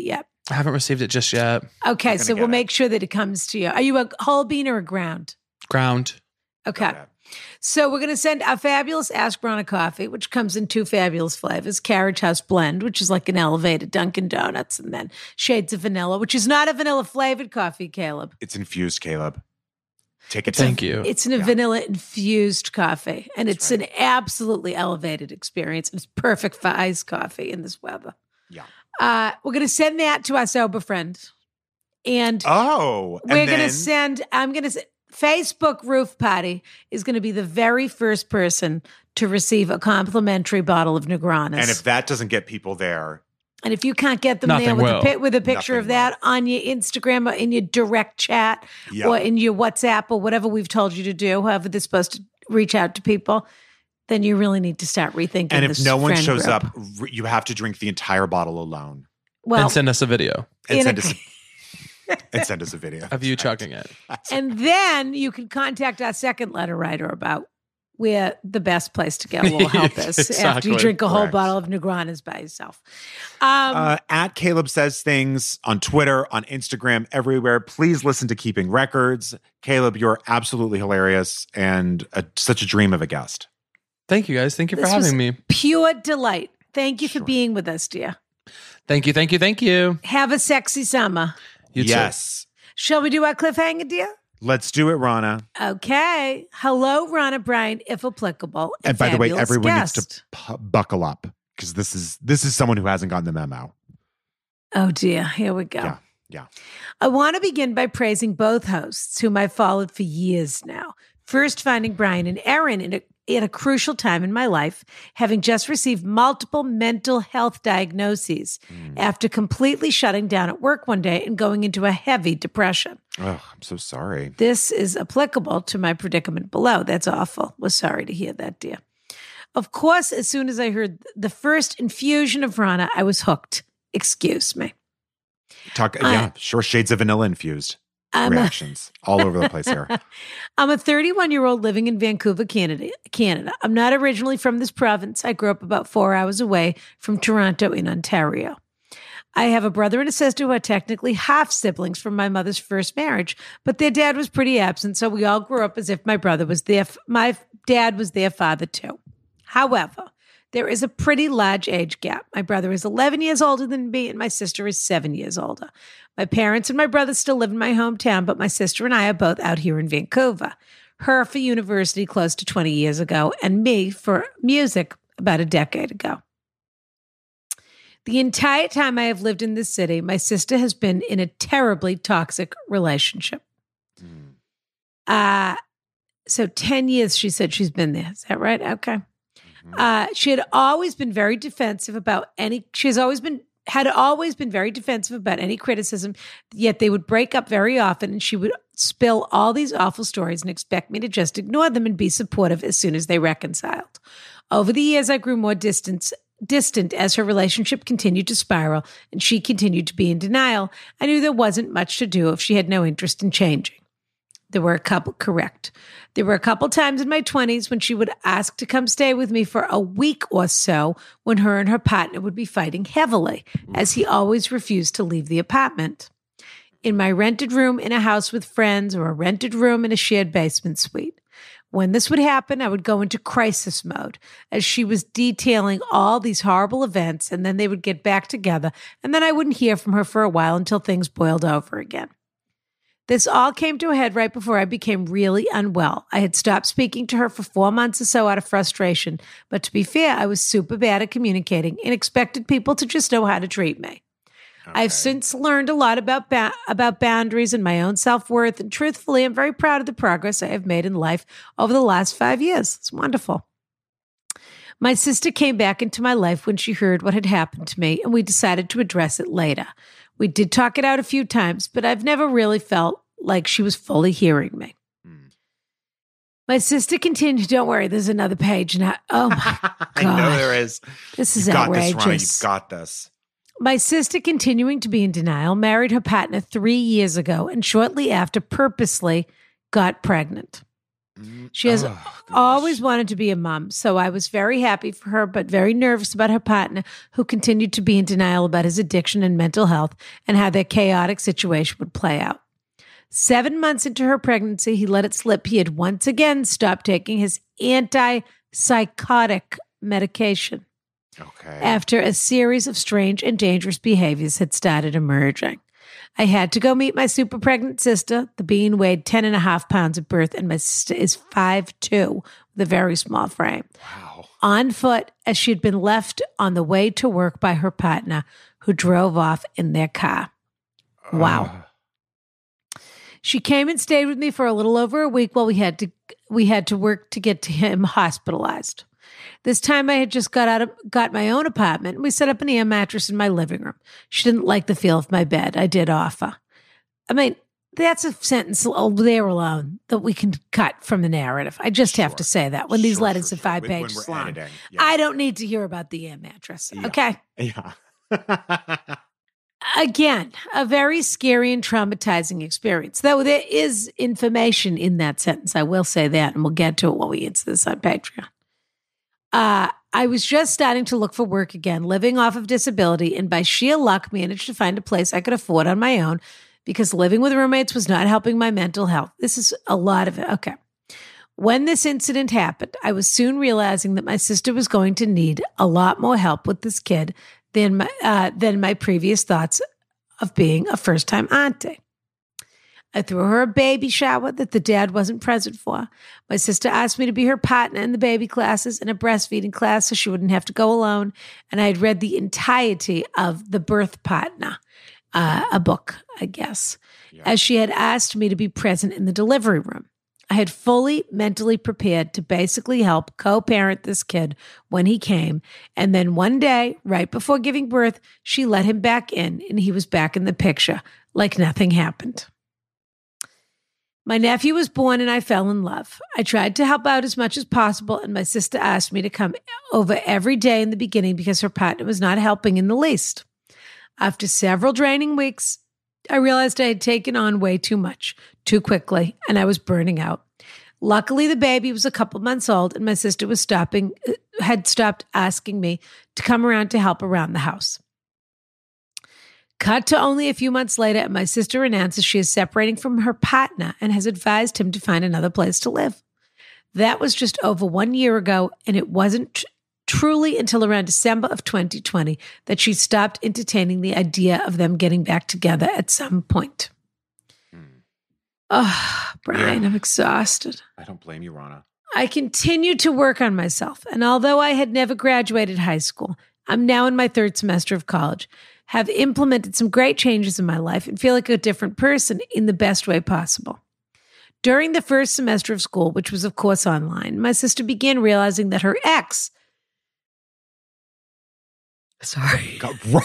I haven't received it just yet. Okay, so we'll make sure that it comes to you. Are you a whole bean or a ground? Ground. Okay. So we're going to send our fabulous Ask Rana coffee, which comes in 2 fabulous flavors. Carriage House Blend, which is like an elevated Dunkin' Donuts, and then Shades of Vanilla, which is not a vanilla-flavored coffee, Caleb. It's infused, Caleb. Take it. Thank you. It's a vanilla-infused coffee, and it's an absolutely elevated experience. It's perfect for iced coffee in this weather. Yeah. We're going to send that to our sober friend. And I'm going to send Facebook Roof Party is going to be the very first person to receive a complimentary bottle of Negranis. And if that doesn't get people there. And if you can't get them Nothing there with a picture Nothing of that on your Instagram or in your direct chat or in your WhatsApp or whatever we've told you to do, however they're supposed to reach out to people, then you really need to start rethinking And if this no one friend shows group. up, you have to drink the entire bottle alone. Well, And send us a video And send us a video. of you chugging it. and then you can contact our second letter writer about where the best place to get a little help is after Exactly. you drink a whole Correct. bottle of Negranis by yourself. At Caleb Says Things on Twitter, on Instagram, everywhere. Please listen to Keeping Records. Caleb, you're absolutely hilarious and such a dream of a guest. Thank you, guys. Thank you for This was having me. Pure delight. Thank you for being with us, dear. Thank you. Thank you. Thank you. Have a sexy summer. You too. Yes. Shall we do our cliffhanger, dear? Let's do it, Rana. Okay. Hello, Rana Bryan, if applicable. And by the way, fabulous everyone guest. needs to buckle up because this is someone who hasn't gotten the memo. Oh, dear. Here we go. Yeah. I want to begin by praising both hosts, whom I've followed for years now. First, finding Brian and Erin at a crucial time in my life, having just received multiple mental health diagnoses after completely shutting down at work one day and going into a heavy depression. Oh, I'm so sorry. This is applicable to my predicament below. That's awful. We're sorry to hear that, dear. Of course, as soon as I heard the first infusion of Rana, I was hooked. Excuse me. Sure. Shades of vanilla infused reactions all over the place here. I'm a 31-year-old living in Vancouver, Canada. I'm not originally from this province. I grew up about 4 hours away from Toronto in Ontario. I have a brother and a sister who are technically half siblings from my mother's first marriage, but their dad was pretty absent, so we all grew up as if my dad was their father too. However, there is a pretty large age gap. My brother is 11 years older than me, and my sister is 7 years older. My parents and my brother still live in my hometown, but my sister and I are both out here in Vancouver. Her for university close to 20 years ago, and me for music about a decade ago. The entire time I have lived in this city, my sister has been in a terribly toxic relationship. So 10 years, she said she's been there. Is that right? Okay. She had always been very defensive about any criticism, yet they would break up very often and she would spill all these awful stories and expect me to just ignore them and be supportive as soon as they reconciled. Over the years, I grew more distant as her relationship continued to spiral and she continued to be in denial. I knew there wasn't much to do if she had no interest in changing. There were a couple times in my 20s when she would ask to come stay with me for a week or so when her and her partner would be fighting heavily, as he always refused to leave the apartment. In my rented room in a house with friends or a rented room in a shared basement suite. When this would happen, I would go into crisis mode as she was detailing all these horrible events, and then they would get back together, and then I wouldn't hear from her for a while until things boiled over again. This all came to a head right before I became really unwell. I had stopped speaking to her for 4 months or so out of frustration, but to be fair, I was super bad at communicating and expected people to just know how to treat me. Okay. I've since learned a lot about boundaries and my own self-worth, and truthfully, I'm very proud of the progress I have made in life over the last 5 years. It's wonderful. My sister came back into my life when she heard what had happened to me, and we decided to address it later. We did talk it out a few times, but I've never really felt like she was fully hearing me. My sister continued, don't worry, there's another page now. Oh my God. I know there is. This is outrageous. Got this, Ronnie. You've got this. My sister, continuing to be in denial, married her partner 3 years ago and shortly after purposely got pregnant. She has always wanted to be a mom, so I was very happy for her, but very nervous about her partner, who continued to be in denial about his addiction and mental health and how their chaotic situation would play out. 7 months into her pregnancy, he let it slip. He had once again stopped taking his antipsychotic medication. Okay. After a series of strange and dangerous behaviors had started emerging. I had to go meet my super pregnant sister. The being weighed 10.5 pounds at birth, and my sister is 5'2", with a very small frame. Wow. On foot, as she had been left on the way to work by her partner, who drove off in their car. Wow. She came and stayed with me for a little over a week while we had to work to get him hospitalized. This time I had just got my own apartment, and we set up an air mattress in my living room. She didn't like the feel of my bed. I did offer. I mean, that's a sentence there alone that we can cut from the narrative. I just have to say that when these letters are 5 pages long. Yeah. I don't need to hear about the air mattress. Yeah. Okay. Yeah. Again, a very scary and traumatizing experience, though there is information in that sentence. I will say that, and we'll get to it when we answer this on Patreon. I was just starting to look for work again, living off of disability, and by sheer luck managed to find a place I could afford on my own because living with roommates was not helping my mental health. This is a lot of it. Okay. When this incident happened, I was soon realizing that my sister was going to need a lot more help with this kid than my previous thoughts of being a first-time auntie. I threw her a baby shower that the dad wasn't present for. My sister asked me to be her partner in the baby classes and a breastfeeding class so she wouldn't have to go alone. And I had read the entirety of The Birth Partner, a book, I guess, as she had asked me to be present in the delivery room. I had fully mentally prepared to basically help co-parent this kid when he came. And then one day, right before giving birth, she let him back in and he was back in the picture like nothing happened. My nephew was born and I fell in love. I tried to help out as much as possible, and my sister asked me to come over every day in the beginning because her partner was not helping in the least. After several draining weeks, I realized I had taken on way too much, too quickly, and I was burning out. Luckily, the baby was a couple months old, and my sister had stopped asking me to come around to help around the house. Cut to only a few months later, and my sister announces she is separating from her partner and has advised him to find another place to live. That was just over 1 year ago, and it wasn't truly until around December of 2020 that she stopped entertaining the idea of them getting back together at some point. Oh, Brian, I'm exhausted. I don't blame you, Rana. I continued to work on myself, and although I had never graduated high school, I'm now in my 3rd semester of college, have implemented some great changes in my life, and feel like a different person in the best way possible. During the first semester of school, which was of course online, my sister began realizing that her ex... Sorry.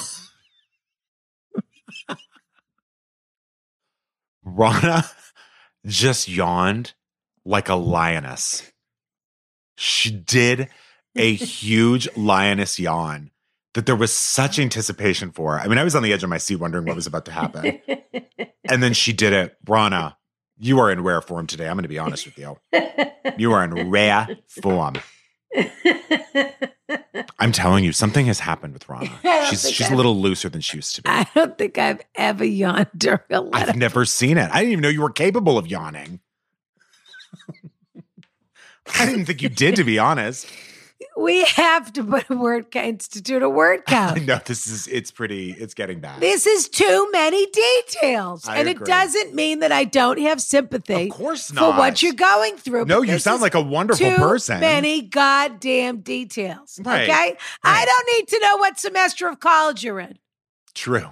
Rana just yawned like a lioness. She did a huge lioness yawn that there was such anticipation for. I mean, I was on the edge of my seat wondering what was about to happen. And then she did it. Rana, you are in rare form today. I'm going to be honest with you. You are in rare form. I'm telling you, something has happened with Rana. She's a little looser than she used to be. I don't think I've ever yawned during a letter. I've never seen it. I didn't even know you were capable of yawning. I didn't think you did, to be honest. We have to institute a word count. No, it's getting bad. This is too many details. I agree. It doesn't mean that I don't have sympathy. Of course not. For what you're going through. No, you sound like a wonderful person. Too many goddamn details. Right. Okay? Right. I don't need to know what semester of college you're in. True.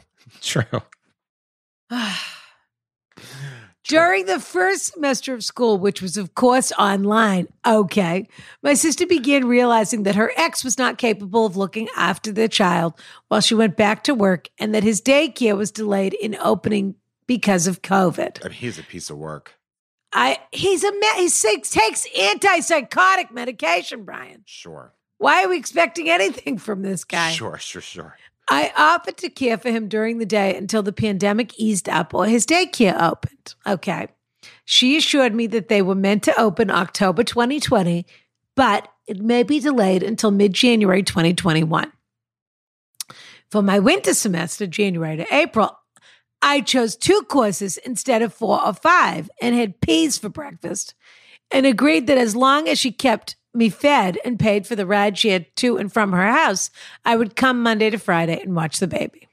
During the first semester of school, which was, of course, online, my sister began realizing that her ex was not capable of looking after their child while she went back to work, and that his daycare was delayed in opening because of COVID. I mean, he's a piece of work. He takes antipsychotic medication, Brian. Sure. Why are we expecting anything from this guy? Sure. I offered to care for him during the day until the pandemic eased up or his daycare opened. Okay. She assured me that they were meant to open October 2020, but it may be delayed until mid-January 2021. For my winter semester, January to April, I chose 2 courses instead of 4 or 5 and had peas for breakfast and agreed that as long as she kept me fed and paid for the ride she had to and from her house, I would come Monday to Friday and watch the baby.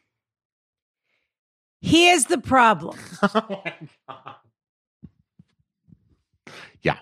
Here's the problem. Oh my God. Yeah.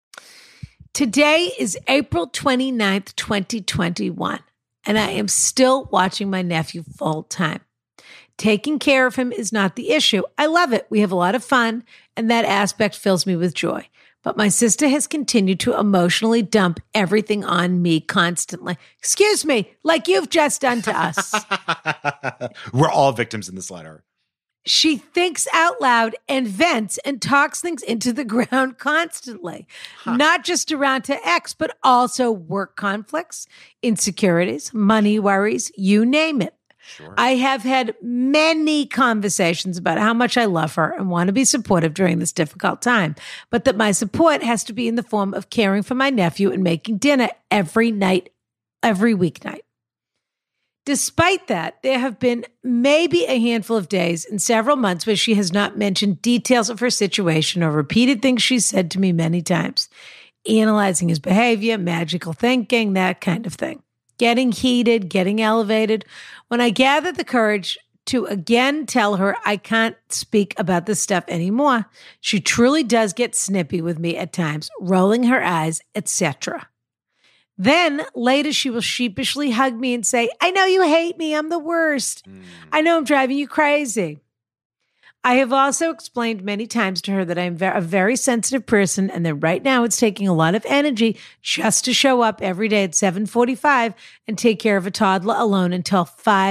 Today is April 29th, 2021, and I am still watching my nephew full time. Taking care of him is not the issue. I love it. We have a lot of fun, and that aspect fills me with joy. But my sister has continued to emotionally dump everything on me constantly. Excuse me, like you've just done to us. We're all victims in this letter. She thinks out loud and vents and talks things into the ground constantly, not just around her ex, but also work conflicts, insecurities, money worries, you name it. Sure. I have had many conversations about how much I love her and want to be supportive during this difficult time, but that my support has to be in the form of caring for my nephew and making dinner every night, every weeknight. Despite that, there have been maybe a handful of days in several months where she has not mentioned details of her situation or repeated things she's said to me many times, analyzing his behavior, magical thinking, that kind of thing. Getting heated, getting elevated. When I gather the courage to again tell her I can't speak about this stuff anymore, she truly does get snippy with me at times, rolling her eyes, etc. Then later she will sheepishly hug me and say, I know you hate me. I'm the worst. I know I'm driving you crazy. I have also explained many times to her that I'm a very sensitive person and that right now it's taking a lot of energy just to show up every day at 7:45 and take care of a toddler alone until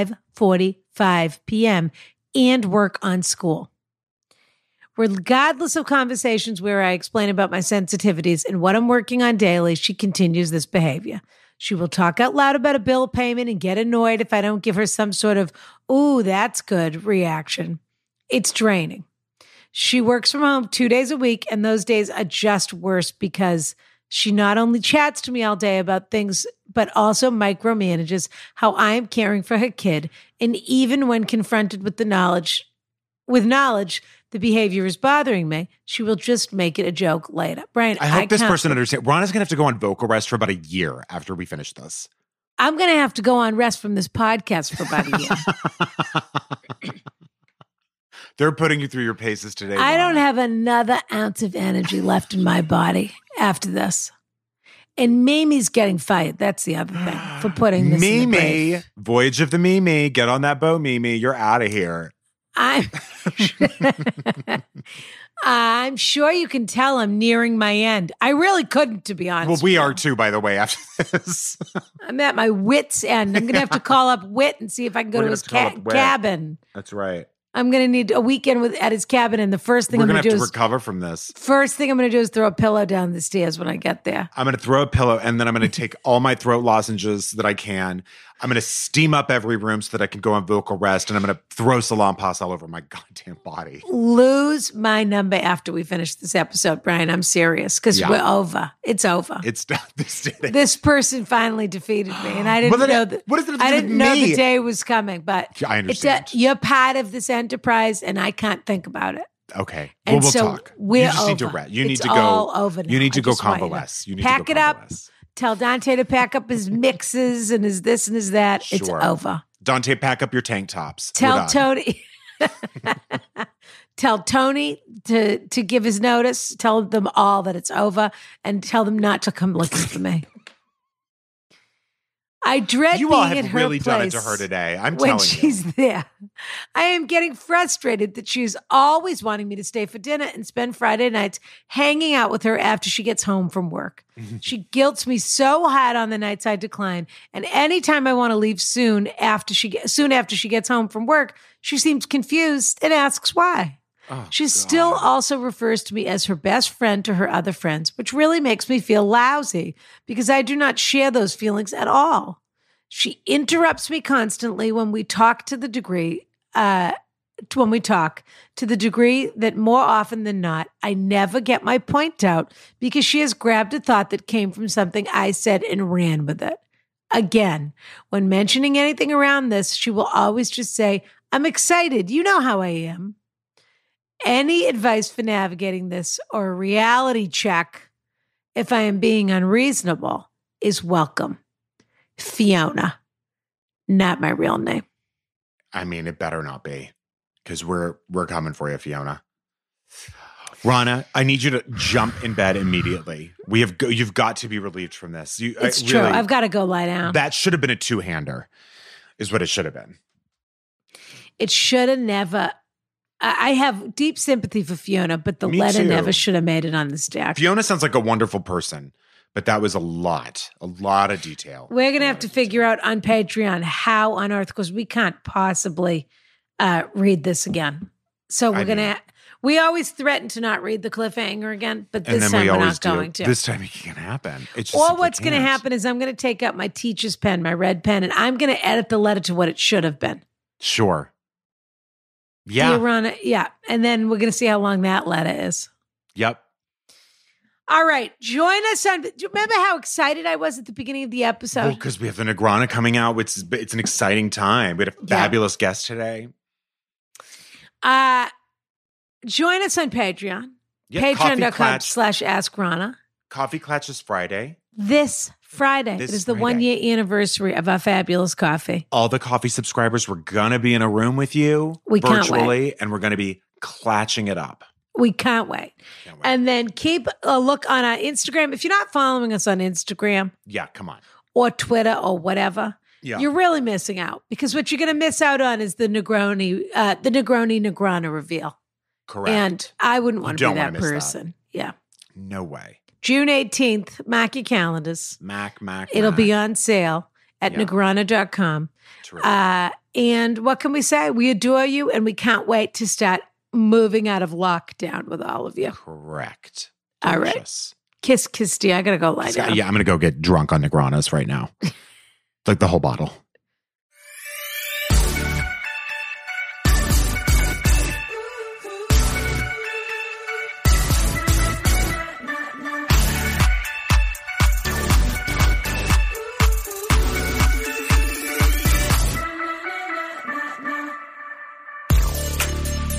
5:45 p.m. and work on school. Regardless of conversations where I explain about my sensitivities and what I'm working on daily, she continues this behavior. She will talk out loud about a bill payment and get annoyed if I don't give her some sort of, ooh, that's good reaction. It's draining. She works from home 2 days a week, and those days are just worse because she not only chats to me all day about things, but also micromanages how I am caring for her kid. And even when confronted with knowledge, the behavior is bothering me, she will just make it a joke later. Brian, I hope this person understands. Rana's going to have to go on vocal rest for about a year after we finish this. I'm going to have to go on rest from this podcast for about a year. They're putting you through your paces today. I Rana. don't have another ounce of energy left in my body after this. And Mimi's getting fired. That's the other thing for putting this in the grave. Voyage of the Mimi. Get on that boat, Mimi. You're out of here. I'm sure you can tell I'm nearing my end. I really couldn't, to be honest. Well, we are too, by the way, after this. I'm at my wit's end. I'm going to have to call up Whit and see if I can go to his cabin. That's right. I'm going to need a weekend at his cabin, and the first thing I'm going to do is recover from this. First thing I'm going to do is throw a pillow down the stairs when I get there. I'm going to throw a pillow, and then I'm going to take all my throat lozenges that I can. I'm going to steam up every room so that I can go on vocal rest, and I'm going to throw Salonpas all over my goddamn body. Lose my number after we finish this episode, Brian. I'm serious because we're over. It's over. It's done. This person finally defeated me, and I didn't know that. What is it? I didn't know the day was coming, but I understand. You're part of this enterprise, and I can't think about it. Okay. And we'll so talk. We're you just over. need to rest. You need it's to go. All over now. You need to go want you to convalesce. You need pack to go it up. convalesce. Tell Dante to pack up his mixes and his this and his that. Sure. It's over. Dante, pack up your tank tops. Tell Tony. Tell Tony to give his notice. Tell them all that it's over, and tell them not to come looking for me. I dread you being all have at her really place done it to her today. I'm when telling she's you. there. I am getting frustrated that she's always wanting me to stay for dinner and spend Friday nights hanging out with her after she gets home from work. She guilts me so hard on the nights I decline, and anytime I want to leave soon after she gets home from work, she seems confused and asks why. Oh, she God. still also refers to me as her best friend to her other friends, which really makes me feel lousy because I do not share those feelings at all. She interrupts me constantly when we talk to the degree that when we talk, to the degree that more often than not, I never get my point out because she has grabbed a thought that came from something I said and ran with it. Again, when mentioning anything around this, she will always just say, I'm excited. You know how I am. Any advice for navigating this or a reality check, if I am being unreasonable, is welcome. Fiona, not my real name. I mean, it better not be, because we're coming for you, Fiona. Rana, I need you to jump in bed immediately. You've got to be relieved from this. It's true. I've got to go lie down. That should have been a two-hander, is what it should have been. It should have never. I have deep sympathy for Fiona, but the Me letter too. never should have made it on the stack. Fiona sounds like a wonderful person, but that was a lot of detail. We're going to have to figure out on Patreon how on earth, because we can't possibly read this again. So we're going to, we always threaten to not read the cliffhanger again, but this time we're not going to. This time it can't happen. It just or what's going to happen is I'm going to take out my teacher's pen, my red pen, and I'm going to edit the letter to what it should have been. Sure. Yeah. Yeah. And then we're going to see how long that letter is. Yep. All right. Join us on. Do you remember how excited I was at the beginning of the episode? Well, because we have the Negrana coming out. It's an exciting time. We had a fabulous guest today. Join us on Patreon. Yep, Patreon.com/AskRana. Coffee Clatch is Friday. This Friday. It is the 1-year anniversary of our fabulous coffee. All the coffee subscribers, we're going to be in a room with you virtually, and we're going to be clatching it up. We can't wait. And then keep a look on our Instagram. If you're not following us on Instagram. Yeah, come on. Or Twitter or whatever. Yeah. You're really missing out, because what you're going to miss out on is the Negroni reveal. Correct. And I wouldn't want to be that person. Yeah. No way. June 18th, mark your calendars. Mac. It'll be on sale at Negrana.com. And what can we say? We adore you, and we can't wait to start moving out of lockdown with all of you. Correct. All right. Kiss, dear. I got to go lie down. Yeah, I'm going to go get drunk on Negranas right now. Like the whole bottle.